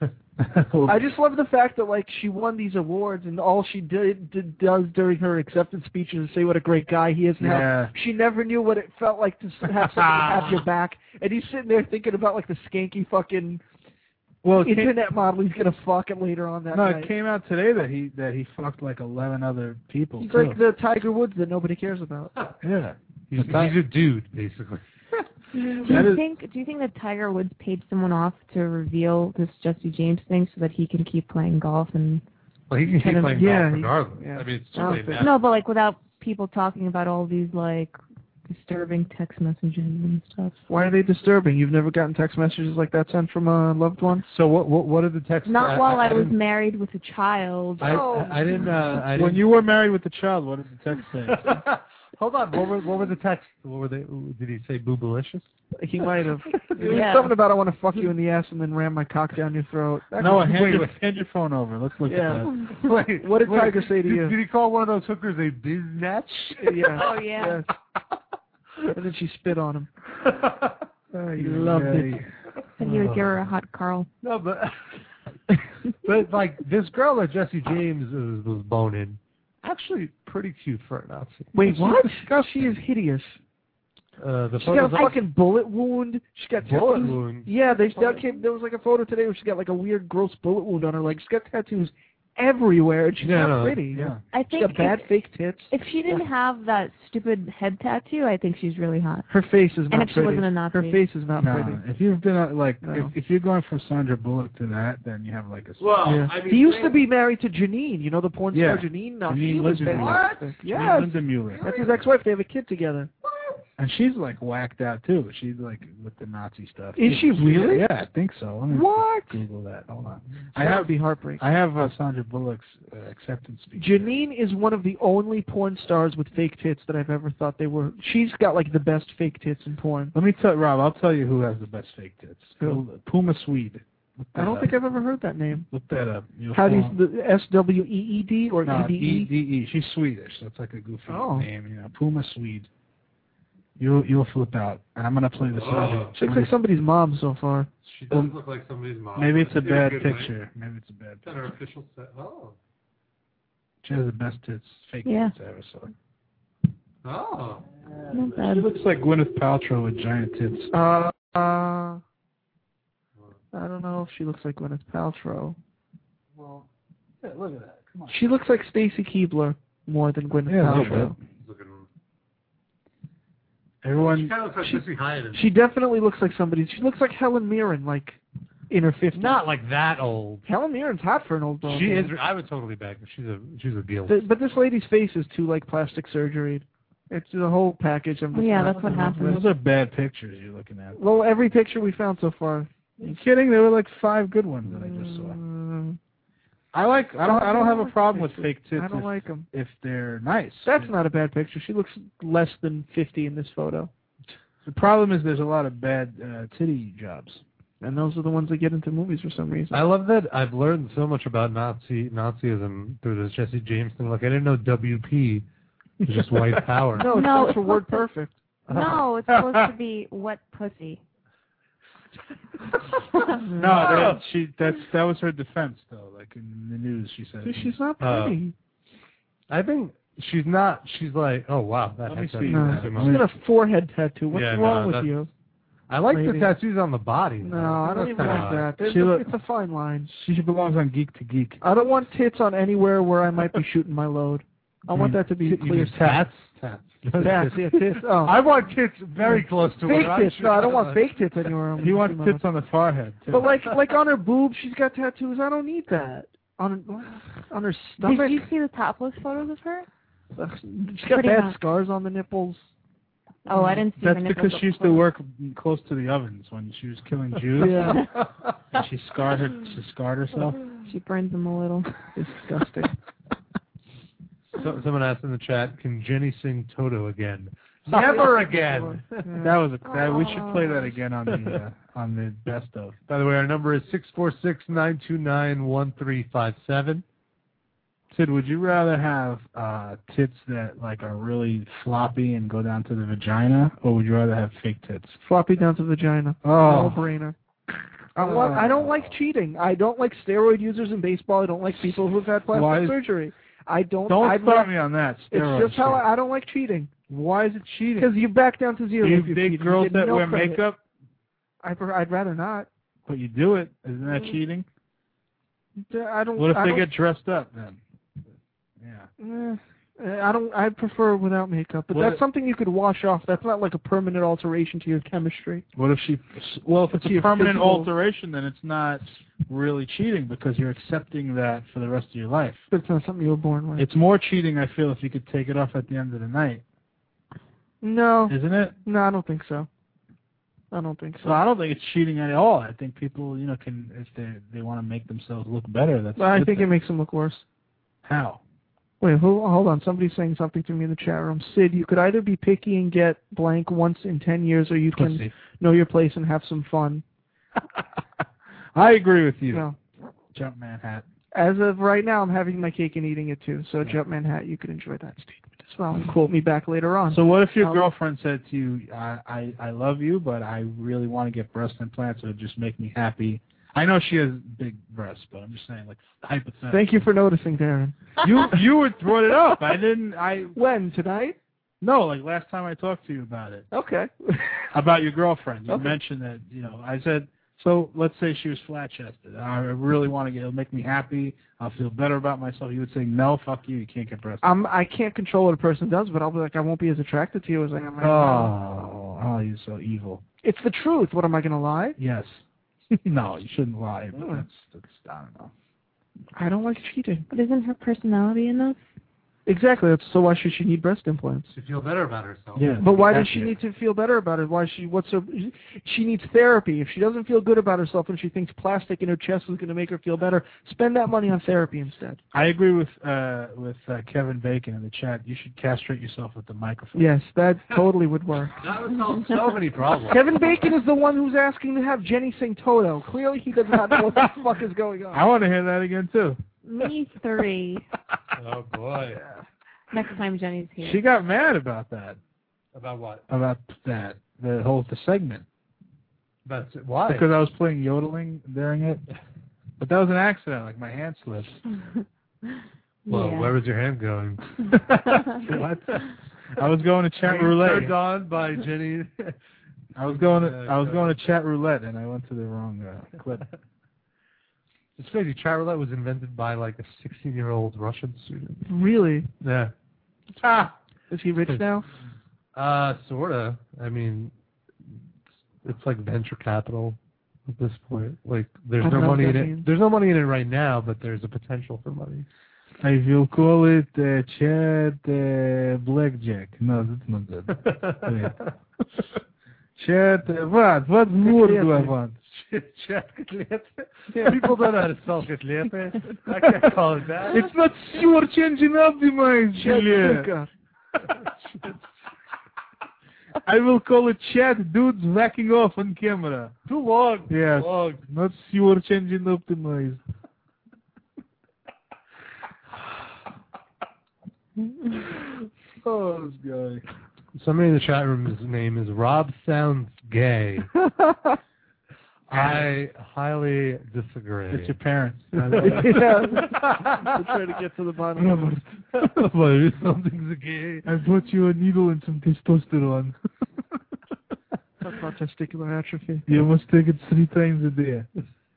I just love the fact that like she won these awards and all she did, did does during her acceptance speech is say what a great guy he is now. Yeah. She never knew what it felt like to have somebody have your back, and he's sitting there thinking about like the skanky fucking well, it came, internet model he's gonna fuck it later on that no, night. it came out today that he that he fucked like eleven other people. He's too. like the Tiger Woods that nobody cares about. Yeah. He's, he's a dude, basically. Do you That is- think do you think that Tiger Woods paid someone off to reveal this Jesse James thing so that he can keep playing golf and Well, he can keep Kind of- playing yeah, golf he- regardless. yeah. I mean, it's I don't too late think- now. no, but like without people talking about all these like disturbing text messages and stuff. Why are they disturbing? You've never gotten text messages like that sent from a loved one? So what? What, what are the texts? Not while I, was didn't- married with a child. I, I, I didn't. Uh, I when didn't, you were married with the child, what did the text say? Hold on. What were what were the texts? What were they? Did he say boobalicious? He might have. It was Yeah. something about I want to fuck you in the ass and then ram my cock down your throat. That no, was- hand, wait, your, wait. hand your phone over. Let's look Yeah. at that. Wait, What did wait, Tiger say to did, you? Did he call one of those hookers a biznatch? Yeah. Oh, yeah. Yes. And then she spit on him. Oh, you loved it. And he would give her a hot Carl. No, but but like this girl that Jesse James was, was boning, actually pretty cute for a Nazi. Wait, what? God, she is hideous. Uh, the She's got a photos fucking bullet wound. She's got bullet tattoos. wound. Yeah, they that came, there was like a photo today where she's got like a weird, gross bullet wound on her leg. She's got tattoos everywhere, and she's Yeah, not no, pretty. Yeah. I She's think got bad if, fake tits. if she didn't have that stupid head tattoo, I think she's really hot. Her face is not And if she pretty. wasn't a Nazi. Her face is not No, pretty. if you've been uh, like, No. if, if you're going from Sandra Bullock to that, then you have like a. Well, Yeah. I mean, he used to be married to Janine, you know, the porn Yeah. star Janine? No, Janine she was Lindenmuller. fantastic. Yes. Linda Mueller. That's his ex-wife. They have a kid together. And she's like whacked out too. She's like with the Nazi stuff. Is she really? Yeah, I think so. Let me What? Google that. Hold on. I I have have be heartbreaking. I have uh, Sandra Bullock's uh, acceptance speech. Janine is one of the only porn stars with fake tits that I've ever thought they were. She's got like the best fake tits in porn. Let me tell Rob. I'll tell you who has the best fake tits. Who? Puma Swede. Look I that don't up. think I've ever heard that name. Look that up. You'll How do you, fall- the S W E E D or No, E D E E? D E. She's Swedish. That's like a goofy Oh. name. You know, Puma Swede. You'll you'll flip out. And I'm gonna play the song. She looks like somebody's mom so far. She does look like somebody's mom. Maybe it's a In bad good way. picture. Maybe it's a bad Is that her picture. official set? Oh. She has the best tits, fake Yeah. tits I ever saw. Oh. Not She bad. looks like Gwyneth Paltrow with giant tits. Uh, uh, I don't know if she looks like Gwyneth Paltrow. Well, yeah, look at that. Come on. She looks like Stacy Keibler more than Gwyneth Yeah, a little Paltrow. Looking. She Everyone, kind of looks like She- Missy Hyatt. She definitely looks like somebody. She looks like Helen Mirren, like in her fifties. Not like that old. Helen Mirren's hot for an old girl. She is. I would totally back her. She's a she's a deal. The, but this lady's face is too like plastic surgery. It's the whole package. I'm just Yeah, not- that's what happens. those are bad pictures you're looking at. Well, every picture we found so far. Are you kidding? There were like five good ones that I just saw. Mm, I like. I don't. I don't have a problem with fake tits I don't if, like them. if they're nice. That's not a bad picture. She looks less than fifty in this photo. The problem is there's a lot of bad uh, titty jobs. And those are the ones that get into movies for some reason. I love that I've learned so much about Nazi Nazism through this Jesse James thing. Like I didn't know W P was just white power. No, it's No, no, it's for word supposed perfect. No, it's supposed to be wet pussy. No, that, she. That's that was her defense though. Like in the news, she said. Dude, she's not Uh, pretty. I think she's not. She's like, oh wow, that Let me has see. No. that. She's got a forehead tattoo. What's Yeah, wrong no, with that's- you? I like Maybe. the tattoos on the body. No, I don't even like that. There's She a, look- it's a fine line. She belongs on Geek to Geek. I don't want tits on anywhere where I might be shooting my load. I want that to be You clear. mean tats? Tats. Tats, yeah, tits. Oh. I want tits very close to fake where I'm tits. No, I don't want fake tits anywhere. I'm He wants shooting my tits on the forehead, too. But like, like on her boobs, she's got tattoos. I don't need that. On on her stomach. Did you see the topless photos of her? Ugh, she's got Pretty bad hot. scars on the nipples. Oh, I didn't see That's her nipples because up she used to close. work close to the ovens when she was killing Jews. Yeah. And she scarred her. She scarred herself. She burns them a little. Disgusting. So, someone asked in the chat, can Jenny sing Toto again? Never again. That was a. That, we should play that again on the uh, on the best of. By the way, our number is six four six, nine two nine, one three five seven. Sid, would you rather have uh, tits that like are really floppy and go down to the vagina, or would you rather have fake tits? Floppy down to vagina. Oh. No brainer. I, want, I don't like cheating. I don't like steroid users in baseball. I don't like people who've had plastic Why is- surgery. I don't. Don't I'd start rather- me on that. It's Steroid just how shit. I, I don't like cheating. Why is it cheating? Because you back down to zero. Do you if you're date cheating. girls You get that no wear credit. makeup? I pre- I'd rather not. But you do it. Isn't that cheating? I don't. What if I they don't, get dressed up then? Yeah. Eh, I don't. I prefer without makeup, but What that's if- something you could wash off. That's not like a permanent alteration to your chemistry. What if she? Well, if it's To a your permanent physical- alteration, then it's not really cheating because you're accepting that for the rest of your life. But it's not something you were born with. It's more cheating, I feel, if you could take it off at the end of the night, no. isn't it? No, I don't think so. I don't think so. So I don't think it's cheating at all. I think people, you know, can if they they want to make themselves look better. That's. But I good think thing. it makes them look worse. How? Wait, hold, hold on. Somebody's saying something to me in the chat room. Sid, you could either be picky and get blank once in ten years, or you can Pussy. know your place and have some fun. I agree with you. No. Jumpman hat. As of right now, I'm having my cake and eating it too. So, Jumpman Hat, you could enjoy that statement as well and quote me back later on. So what if your Um, girlfriend said to you, I, I, I love you, but I really want to get breast implants, so it would just make me happy. I know she has big breasts, but I'm just saying, like, hypothetically. Thank you for noticing, Darren. You you would brought it up. I didn't. I When? Tonight? No, like last time I talked to you about it. Okay. About your girlfriend. You Okay. mentioned that, you know, I said, so let's say she was flat-chested. I really want to get, it'll make me happy. I'll feel better about myself. You would say, no, fuck you, you can't get breast. I'm, I can't control what a person does, but I'll be like, I won't be as attracted to you as I am right now. Oh, oh, you're so evil. It's the truth. What, am I going to lie? Yes. No, you shouldn't lie, but Oh. that's, that's, I don't know. I don't like cheating. But isn't her personality enough? Exactly. That's, so why should she need breast implants? To feel better about herself. Yeah. But why does That's she it. need to feel better about it? Why she? What's her? She needs therapy. If she doesn't feel good about herself and she thinks plastic in her chest is going to make her feel better, spend that money on therapy instead. I agree with uh, with uh, Kevin Bacon in the chat. You should castrate yourself with the microphone. Yes, that totally would work. That would solve so many problems. Kevin Bacon is the one who's asking to have Jenny sing Toto. Clearly, he does not know what the fuck is going on. I want to hear that again too. Me three. Oh, boy. Next time Jenny's here. She got mad about that. About what? About that. The whole the segment. About why? Because I was playing yodeling during it. But that was an accident. Like my hand slipped. Well, Yeah. where was your hand going? What? I was going to chat roulette. Turned on by Jenny. I was going to I was going to chat roulette and I went to the wrong uh, clip. It's crazy. Chat roulette was invented by like a sixteen-year-old Russian student. Really? Yeah. Ah. Is he rich now? Uh, sorta. I mean, it's like venture capital at this point. Like, there's I no don't know money what in that it. means. There's no money in it right now, but there's a potential for money. I will call it uh, chat uh, blackjack. No, that's not good. Wait. Chat, uh, what? What word do I want? Chat котлеты. People don't know how to spell котлеты. I can't call it that. It's not sure changing up the mind. Chat I will call it chat dudes whacking off on camera. Too long. Yes. Too long. Not sure changing up the mind. Oh, this guy. Somebody in the chat room's name is Rob Sounds Gay. I highly disagree. It's your parents. Yeah. We're trying to get to the bottom of it. But something's gay. I brought you a needle and some testosterone. Talk about testicular atrophy. You must take it three times a day.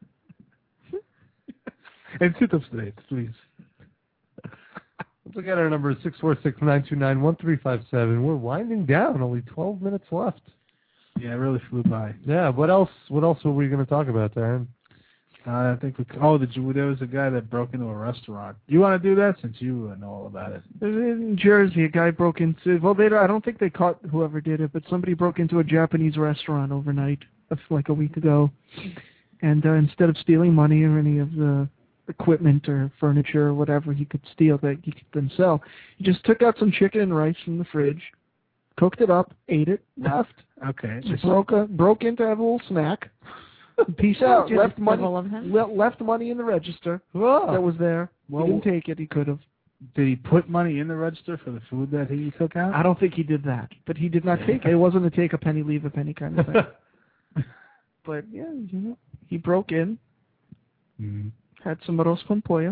And sit up straight, please. Let's look at our number, six four six, nine two nine, one three five seven. We're winding down. Only twelve minutes left. Yeah, it really flew by. Yeah, what else What else were we going to talk about, Darren? Uh, I think we, oh, the, there was a guy that broke into a restaurant. You want to do that since you know all about it? In Jersey, a guy broke into, well, they, I don't think they caught whoever did it, but somebody broke into a Japanese restaurant overnight, like a week ago. And uh, instead of stealing money or any of the equipment or furniture or whatever he could steal that he could then sell, he just took out some chicken and rice from the fridge, cooked it up, ate it, left. Okay. Just broke, a, broke in to have a little snack. Peace out. Just Left money. of him. Le- left money in the register Whoa. that was there. Well, he didn't take it. He could have. Did he put money in the register for the food that he took out? I don't think he did that, but he did not take it. It wasn't a take a penny, leave a penny kind of thing. But yeah, you know, he broke in, Mm-hmm. had some arroz con pollo.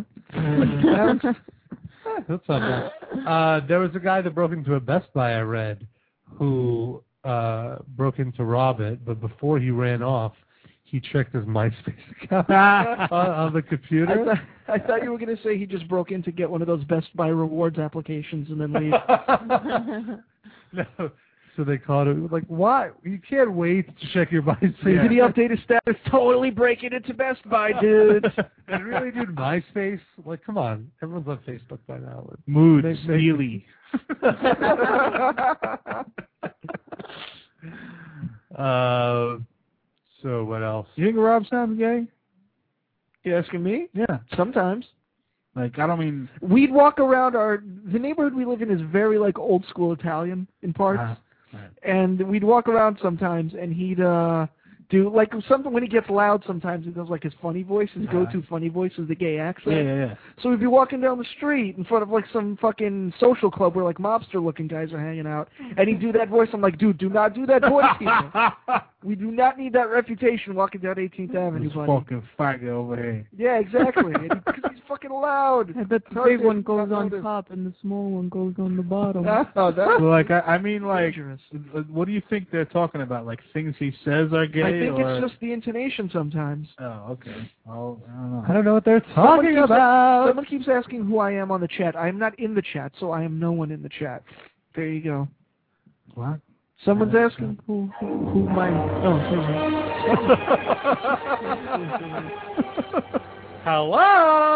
That's not bad. Uh, there was a guy that broke into a Best Buy, I read, who uh, broke in to rob it, but before he ran off, he checked his MySpace account on, on the computer. I, th- I thought you were going to say he just broke in to get one of those Best Buy rewards applications and then leave. No. So they called it, like, why? You can't wait to check your MySpace. Yeah. Did he update his status? Totally breaking into Best Buy, dude. And really, dude, MySpace? Like, come on. Everyone's on Facebook by now. Mood, Make- steely. uh, so what else? You think Rob sounds gay? You asking me? Yeah. Sometimes. Like, I don't mean... We'd walk around our... The neighborhood we live in is very, like, old-school Italian in parts. Uh, right. And we'd walk around sometimes, and he'd uh, do, like, something when he gets loud sometimes, he does, like, his funny voice. His Uh-huh. go-to funny voice is the gay accent. Yeah, yeah, yeah. So we'd be walking down the street in front of, like, some fucking social club where, like, mobster-looking guys are hanging out. And he'd do that voice. I'm like, dude, do not do that voice, people. We do not need that reputation walking down eighteenth Avenue, This buddy. fucking faggot over here. Yeah, exactly. Because he's fucking loud. I bet the Hard big to one goes not on notice. top and the small one goes on the bottom. Oh, that's Well, like, I, I mean, like, dangerous. what do you think they're talking about? Like, things he says are gay? I think or... it's just the intonation sometimes. Oh, okay. Oh, I don't know. I don't know what they're Someone talking keeps, about. someone keeps asking who I am on the chat. I am not in the chat, so I am no one in the chat. There you go. What? Someone's Yeah, asking who, who who my oh Hello.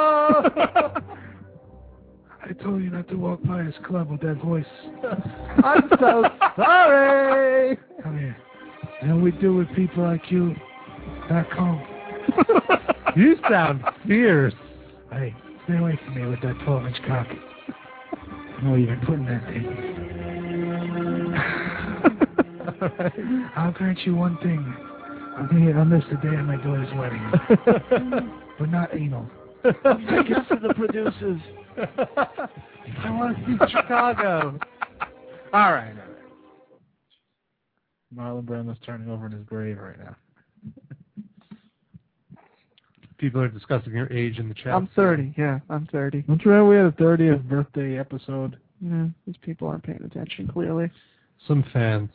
I told you not to walk by his club with that voice. I'm so sorry. Come here. And we do with people like you back home. You sound fierce. Hey, stay away from me with that twelve-inch cock. I know where you've been putting that thing. I'll grant you one thing. I'll be here on this the day of my daughter's wedding. But not anal. Take it to the producers. I want to see Chicago. All right, all right. Marlon Brando's turning over in his grave right now. People are discussing your age in the chat. I'm thirty. Yeah, I'm thirty. Don't you remember we had a thirtieth birthday episode? Yeah, these people aren't paying attention clearly. Some fans.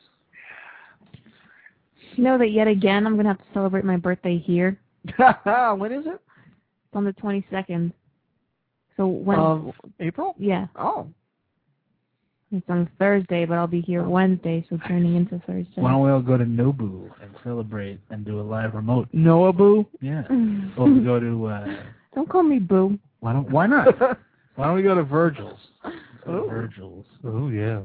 You know that yet again I'm going to have to celebrate my birthday here. When is it? It's on the twenty-second. So when... Of April? Yeah. Oh. It's on Thursday, but I'll be here Wednesday, so turning into Thursday. Why don't we all go to Nobu and celebrate and do a live remote? Noah Boo? Yeah. Or we go to... Uh, Don't call me Boo. why don't? Why not? Why don't we go to Virgil's? Oh. Virgil's. Oh, yeah.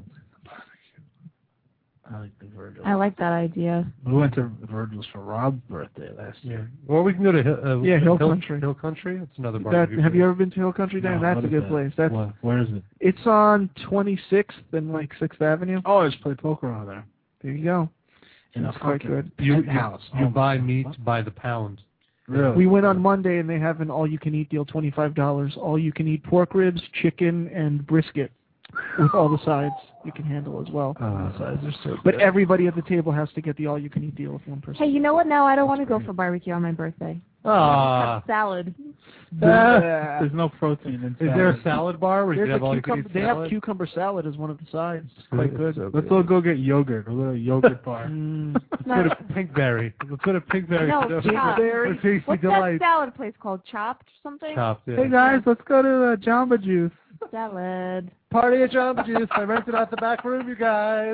I like the Virgil's. I like that idea. We went to Virgil's for Rob's birthday last Yeah. year. Or we can go to Hill, uh, Yeah, Hill Hill Country. Hill Country? It's another That, barbecue. have you place. ever been to Hill Country? Dan? No, That's what a is good that? place. That's What? Where is it? It's on twenty-sixth and like sixth Avenue. Oh, I just play poker over there. There you go. In That's a quite fucking good. You, you, penthouse. you Oh, buy my meat God. by the pound. Really? We went on Monday and they have an all-you-can-eat deal, twenty-five dollars. All-you-can-eat pork ribs, chicken, and brisket with all the sides you can handle as well. Uh, Sides are so But good. everybody at the table has to get the all-you-can-eat deal with one person. Hey, you know what? Now I don't want to go for barbecue on my birthday. Ah. Salad. There's no protein in salad. Is there a salad bar where you There's can have a all you can cucumber, eat they have salad? cucumber salad as one of the sides. It's quite good. So Let's good. all go get yogurt, a little yogurt bar. Mm. Let's go to Pinkberry. Let's go to Pinkberry. No, for Chopped. for Tasty What's Delight. that salad place called? Chopped or something? Chopped, yeah. Hey guys, let's go to uh, Jamba Juice. Salad. Party at Jamba Juice. I rented out the back room, you guys.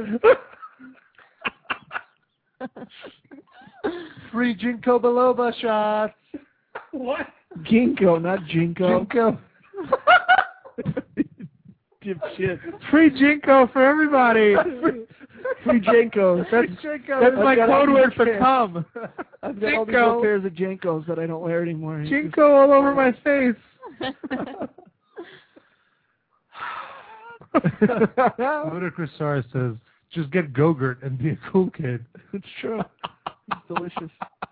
Free Ginkgo biloba shots. What? Ginkgo, not Jinko. Ginkgo. Dipshit. Free Jinko for everybody. Free Jinkos. That's, Jinkgo. That's I've my got all code these word for pairs. cum. I've got all these Jinko. little pairs of Jinkos that I don't wear anymore. It's Jinko all over my face. Ludicrous Star says, just get Go-Gurt and be a cool kid. It's true. It's delicious.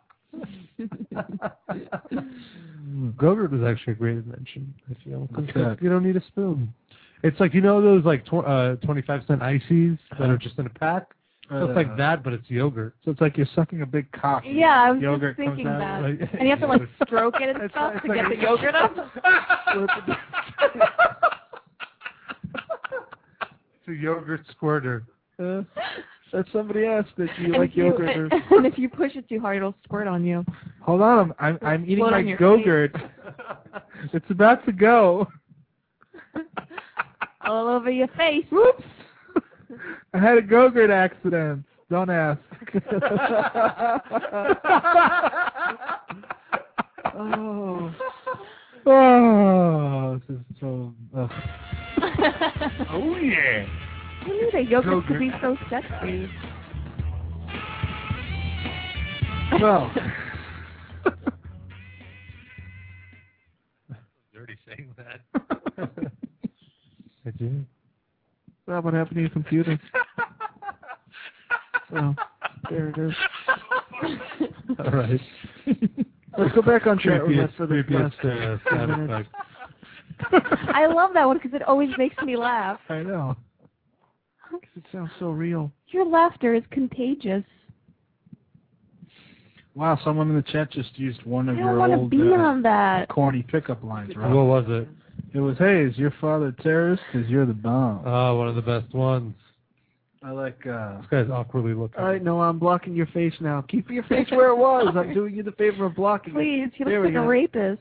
Go-Gurt was actually a great invention, I feel. 'cause What's that? You don't need a spoon. It's like, you know those like tw- uh, twenty-five cent ices that are just in a pack? So it's like Uh, that, but it's yogurt. So it's like you're sucking a big cock. Yeah, I was Yogurt just thinking comes that. out. Like- And you have to like stroke it and It's stuff like- to it's get like- the yogurt up. It's a yogurt squirter. Uh, that somebody asked that you And like if you- yogurt. Or... And if you push it too hard, it'll squirt on you. Hold on, I'm I'm, I'm eating Float my on your Go-Gurt. It's about to go. All over your face. Whoops! I had a Go-Gurt accident. Don't ask. Oh. Oh, this is so. Uh, Oh, yeah. Who knew that yogurt could be Yogurt. so sexy? well, Dirty saying that. I do. Well, what happened to your computer? So, there it is. All right. Let's go back on chat room Creepiest, for the last creepiest, uh, ten sound minutes. effect. I love that one because it always makes me laugh. I know. 'Cause it sounds so real. Your laughter is contagious. Wow, someone in the chat just used one of I your don't want to old be uh, on that. corny pickup lines, right? What was it? It was, "Hey, is your father a terrorist? Because you're the bomb." Oh, one of the best ones. I like. uh This guy's awkwardly looking. All right, no, I'm blocking your face now. Keep your face where it was. I'm doing you the favor of blocking it. Please, he There looks we like a go. rapist.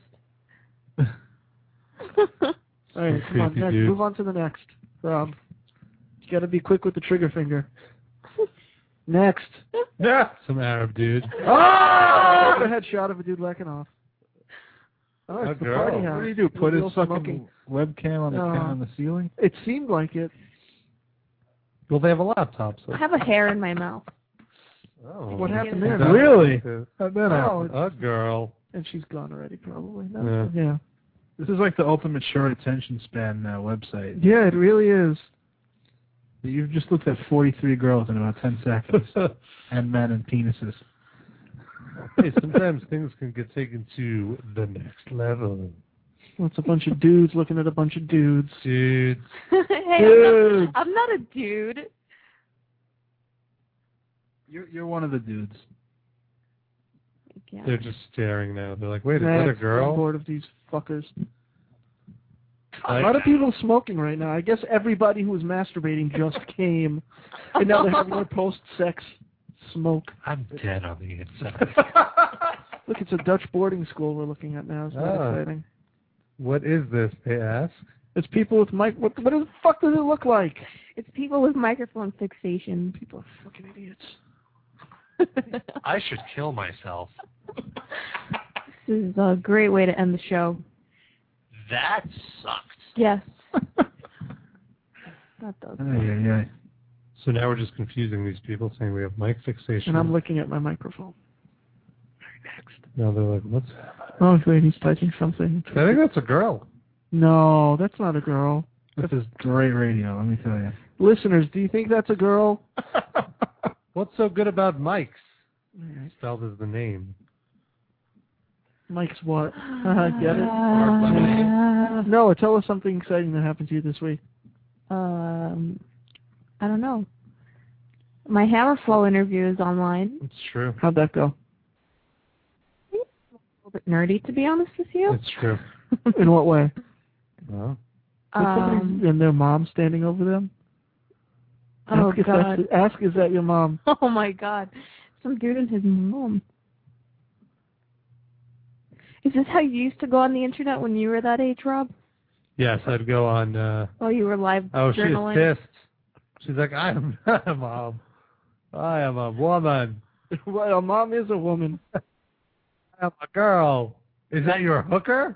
All right, come on, Creepy next. dude. Move on to the next. Rob, you got to be quick with the trigger finger. Next. Yeah. Some Arab dude. Oh! A headshot of a dude lacking off. Oh, A it's the girl. party What house. do you do? Put his Real fucking smoking. webcam on the No. on the ceiling? It seemed like it. Well, they have a laptop, so. I have a hair in my mouth. Oh. What happened Yeah. there? That- Really? uh, How'd that Oh, happen? A girl. and she's gone already, probably. No, Yeah. yeah. This is like the ultimate short attention span uh, website. Yeah, it really is. You've just looked at forty-three girls in about ten seconds, and men and penises. Hey, sometimes things can get taken to the next level. It's a bunch of dudes looking at a bunch of dudes. Dudes. Hey, Dude. I'm not, I'm not a dude. You're you're one of the dudes. Yeah. They're just staring now. They're like, wait, is that Next, a I'm girl? bored of these fuckers. A Like- lot of people smoking right now. I guess everybody who was masturbating just came, and now they're having their post-sex smoke. I'm dead on the inside. Look, it's a Dutch boarding school we're looking at now. Isn't that Ah. exciting? What is this, they ask? It's people with mic. What, what the fuck does it look like? It's people with microphone fixation. People are fucking idiots. I should kill myself. This is a great way to end the show. That sucked. Yes. That does. Ay, ay, ay. So now we're just confusing these people, saying we have mic fixation. And I'm looking at my microphone. Now they're like, what's Oh, wait, he's typing something. I think that's a girl. No, that's not a girl. This is great radio, let me tell you. Listeners, do you think that's a girl? What's so good about Mike's? Spelled as the name. Mike's what? Uh, get it? Uh, No, tell us something exciting that happened to you this week. um, I don't know. My Hammerflow interview is online. It's true. How'd that go? bit nerdy, to be honest with you. It's true. In what way? Well, Um, and their mom standing over them? oh, ask if God. that's- Ask, is that your mom? Oh, my God. Some dude and his mom. Is this how you used to go on the internet when you were that age, Rob? yes, I'd go on. Uh, While you were live oh, she's journaling? pissed. She's like, I am not a mom. I am a woman. Well, a mom is a woman. I am a girl. Is that your hooker?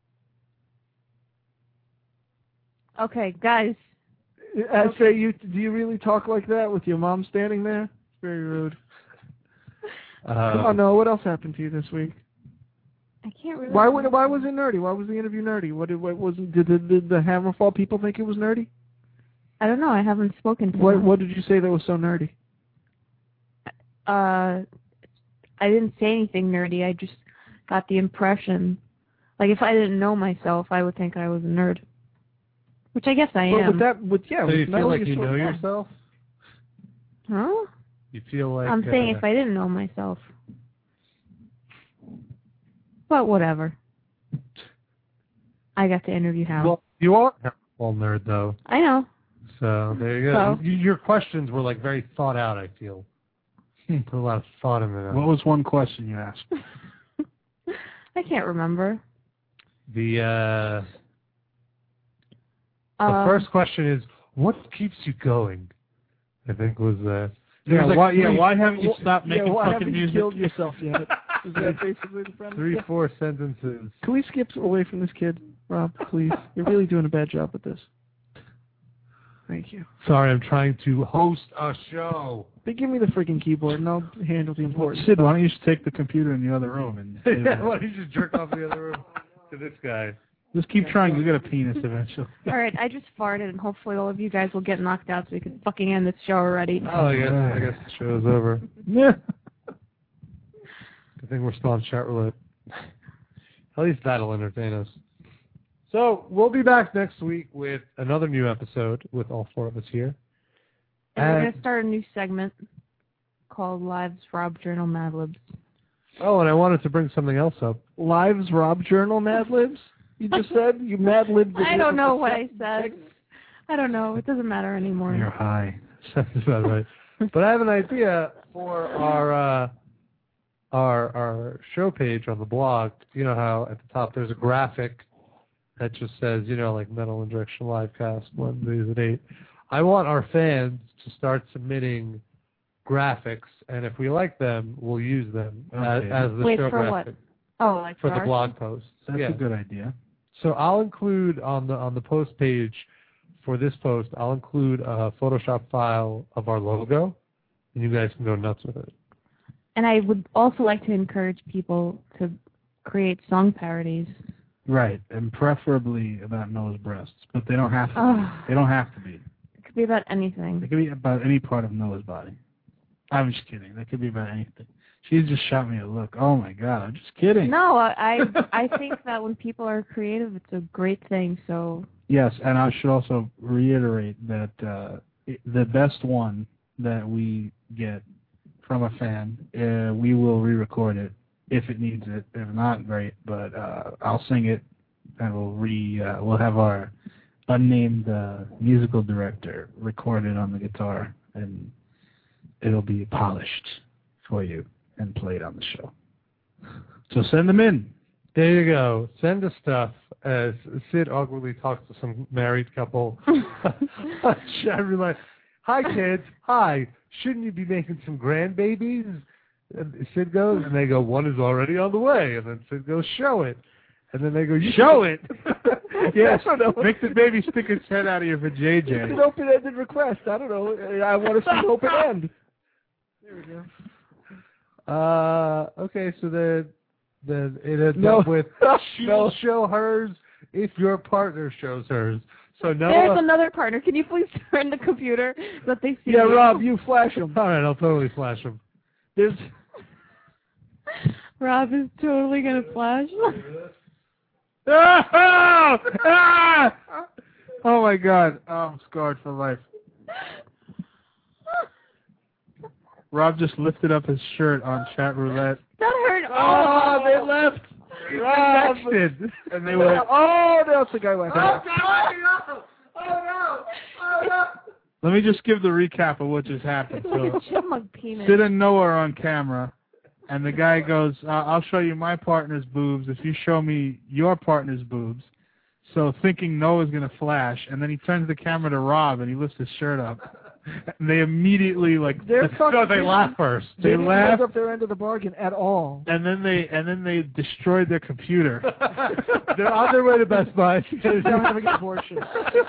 Okay, guys. I say, you do you really talk like that with your mom standing there? It's very rude. Uh, oh no! What else happened to you this week? I can't really. Why would why was it nerdy? Why was the interview nerdy? What did what was did the, did the Hammerfall people think it was nerdy? I don't know. I haven't spoken to What them. what did you say that was so nerdy? Uh, I didn't say anything nerdy. I just got the impression, like if I didn't know myself, I would think I was a nerd. Which I guess I Well, am. with that, with yeah, so with you feel metal, like you're you sort know of- yourself? Huh? You feel like I'm saying uh, if I didn't know myself. But whatever. I got to interview Hal. Well, you are a Hammerfall nerd, though. I know. So there you go. So? You, your questions were like very thought out. I feel. Put a lot of thought in them. What was one question you asked? I can't remember. The uh, the Um, first question is, what keeps you going? I think was uh. there Yeah, was like why, yeah, three- why haven't you Wh- stopped yeah, making why fucking haven't you music? killed yourself yet? Is that basically the premise? Three, Yeah. four sentences. Can we skip away from this kid, Rob, please? You're really doing a bad job with this. Thank you. Sorry, I'm trying to host a show. They give me the freaking keyboard, and I'll handle the important Sid, stuff. why don't you just take the computer in the other room and Yeah, why don't you just jerk off the other room to this guy? just keep trying. You get a penis eventually. All right, I just farted, and hopefully all of you guys will get knocked out so we can fucking end this show already. Oh, I guess, I guess the show's over. Yeah. I think we're still on chat roulette. At least that'll entertain us. So we'll be back next week with another new episode with all four of us here. And we're And- going to start a new segment called Lives Rob Journal Mad Libs. Oh, and I wanted to bring something else up. Lives Rob Journal Mad Libs? You just said you Mad Libs. I don't know what I said. I don't know. It doesn't matter anymore. You're high. Sounds about right. But I have an idea for our uh, our our show page on the blog. You know how at the top there's a graphic that just says, you know, like Metal Injection Livecast Wednesdays at eight. I want our fans to start submitting graphics, and if we like them, we'll use them as, Okay. as the Wait, show for graphic what? Oh, like for the ours? blog post. That's yeah. a good idea. So I'll include on the on the post page for this post, I'll include a Photoshop file of our logo, and you guys can go nuts with it. And I would also like to encourage people to create song parodies. Right, and preferably about Noah's breasts, but they don't have to. Oh. Be. They don't have to be. It could be about anything. They could be about any part of Noah's body. I'm just kidding. They could be about anything. She just shot me a look. Oh my God, I'm just kidding. No, I I think that when people are creative, it's a great thing. So Yes, and I should also reiterate that uh, it, the best one that we get from a fan, uh, we will re-record it if it needs it. If not, great. But uh, I'll sing it, and we'll re. Uh, we'll have our unnamed uh, musical director record it on the guitar, and it'll be polished for you and played on the show. So send them in. There you go. Send us stuff as Sid awkwardly talks to some married couple. I realize, hi kids, hi. Shouldn't you be making some grandbabies? And Sid goes, and they go, one is already on the way. And then Sid goes, show it. And then they go, you Show it. Yes, I don't know. Make the baby stick its head out of here for J J. It's an open-ended request. I don't know. I want to see an open end. There we go. Uh, okay, so then, then it ends No. up with, she'll No. show hers if your partner shows hers. So there's Noah, another partner. Can you please turn the computer so that they see Yeah, you? Rob, you flash them. all right, I'll totally flash them. There's Rob is totally gonna flash. Ah! Ah! Oh my God, oh, I'm scarred for life. Rob just lifted up his shirt on chat roulette. That hurt. oh, they left. Rob! Texted. And they were, oh, that's the guy laughing. Oh, no! Oh, no! Oh, no! let me just give the recap of what just happened. So, Chipmunk penis. Sid and Noah are on camera, and the guy goes, uh, I'll show you my partner's boobs if you show me your partner's boobs. So thinking Noah's going to flash, and then he turns the camera to Rob, and he lifts his shirt up. And they immediately, like, They're fucking. No, they laugh first. They, They didn't laugh. hold up their end of the bargain at all. and then they and then they destroyed their computer. They're on their way to Best Buy. They're having an abortion.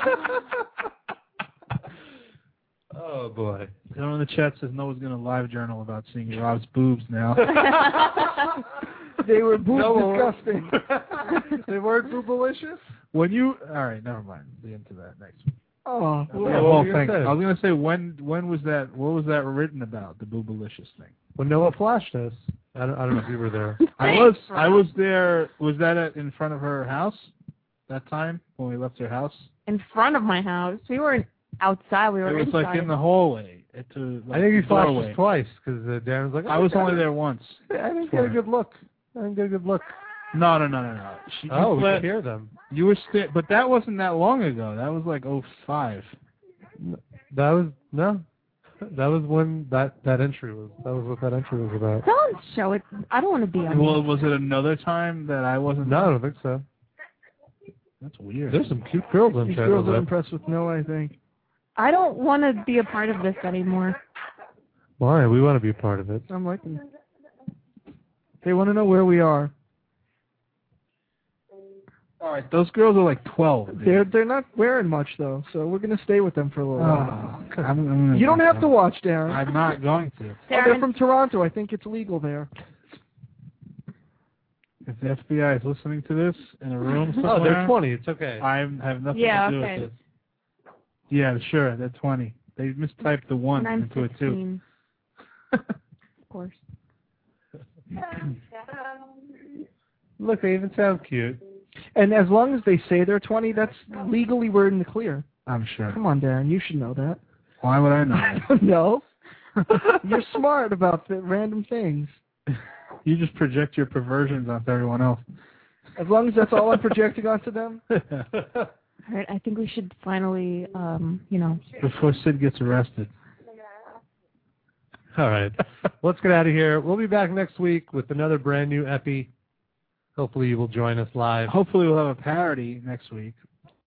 Oh, boy. Someone in the chat says Noah's going to live journal about seeing Rob's boobs now. They were boob No. disgusting. They weren't boobalicious? When you, all right, never mind. We'll get into that next week. Oh, The what whole were you gonna thing. say? I was going to say when when was that? What was that written about? The boobalicious thing. When Noah flashed us. I don't, I don't know if you were there. I was I was there. Was that at, in front of her house? That time when we left her house? In front of my house. We weren't outside. We were It was inside. like in the hallway. It, uh, like I think you the flashed doorway. us twice because uh, Darren was like, I oh, was God. only there once. I didn't get a good look. I didn't get a good look. No, no, no, no, no. She, you Oh, we fled- could hear them. You were sti- but that wasn't that long ago. That was like oh five. That was, no. That was when that, that entry was. That was what that entry was about. Don't show it. I don't want to be on Well, was it another time that I wasn't? No, I don't think so. That's weird. There's some cute girls on These chat. girls are impressed with Noah, I think. I don't want to be a part of this anymore. Why? We want to be a part of it. I'm liking it. They want to know where we are. All right, those girls are like twelve. dude. They're they're not wearing much though, so we're gonna stay with them for a little while. Oh, I'm, I'm gonna- You don't have to watch, Darren. I'm not going to. Oh, they're from Toronto. I think it's legal there. If the F B I is listening to this in a room somewhere, Oh, they're twenty. It's okay. I have nothing Yeah, to do okay. with this. Yeah, sure, they're twenty. They mistyped the one And I'm into a two. sixteen. Of course. Look, they even sound cute. And as long as they say they're twenty, that's legally we're in the clear. I'm sure. Come on, Darren, you should know that. Why would I know? I don't know. You're smart about the random things. You just project your perversions onto everyone else. As long as that's all I'm projecting onto them. All right, I think we should finally, um, you know. Before Sid gets arrested. All right. Let's get out of here. We'll be back next week with another brand new Epi. Hopefully you will join us live. Hopefully we'll have a parody next week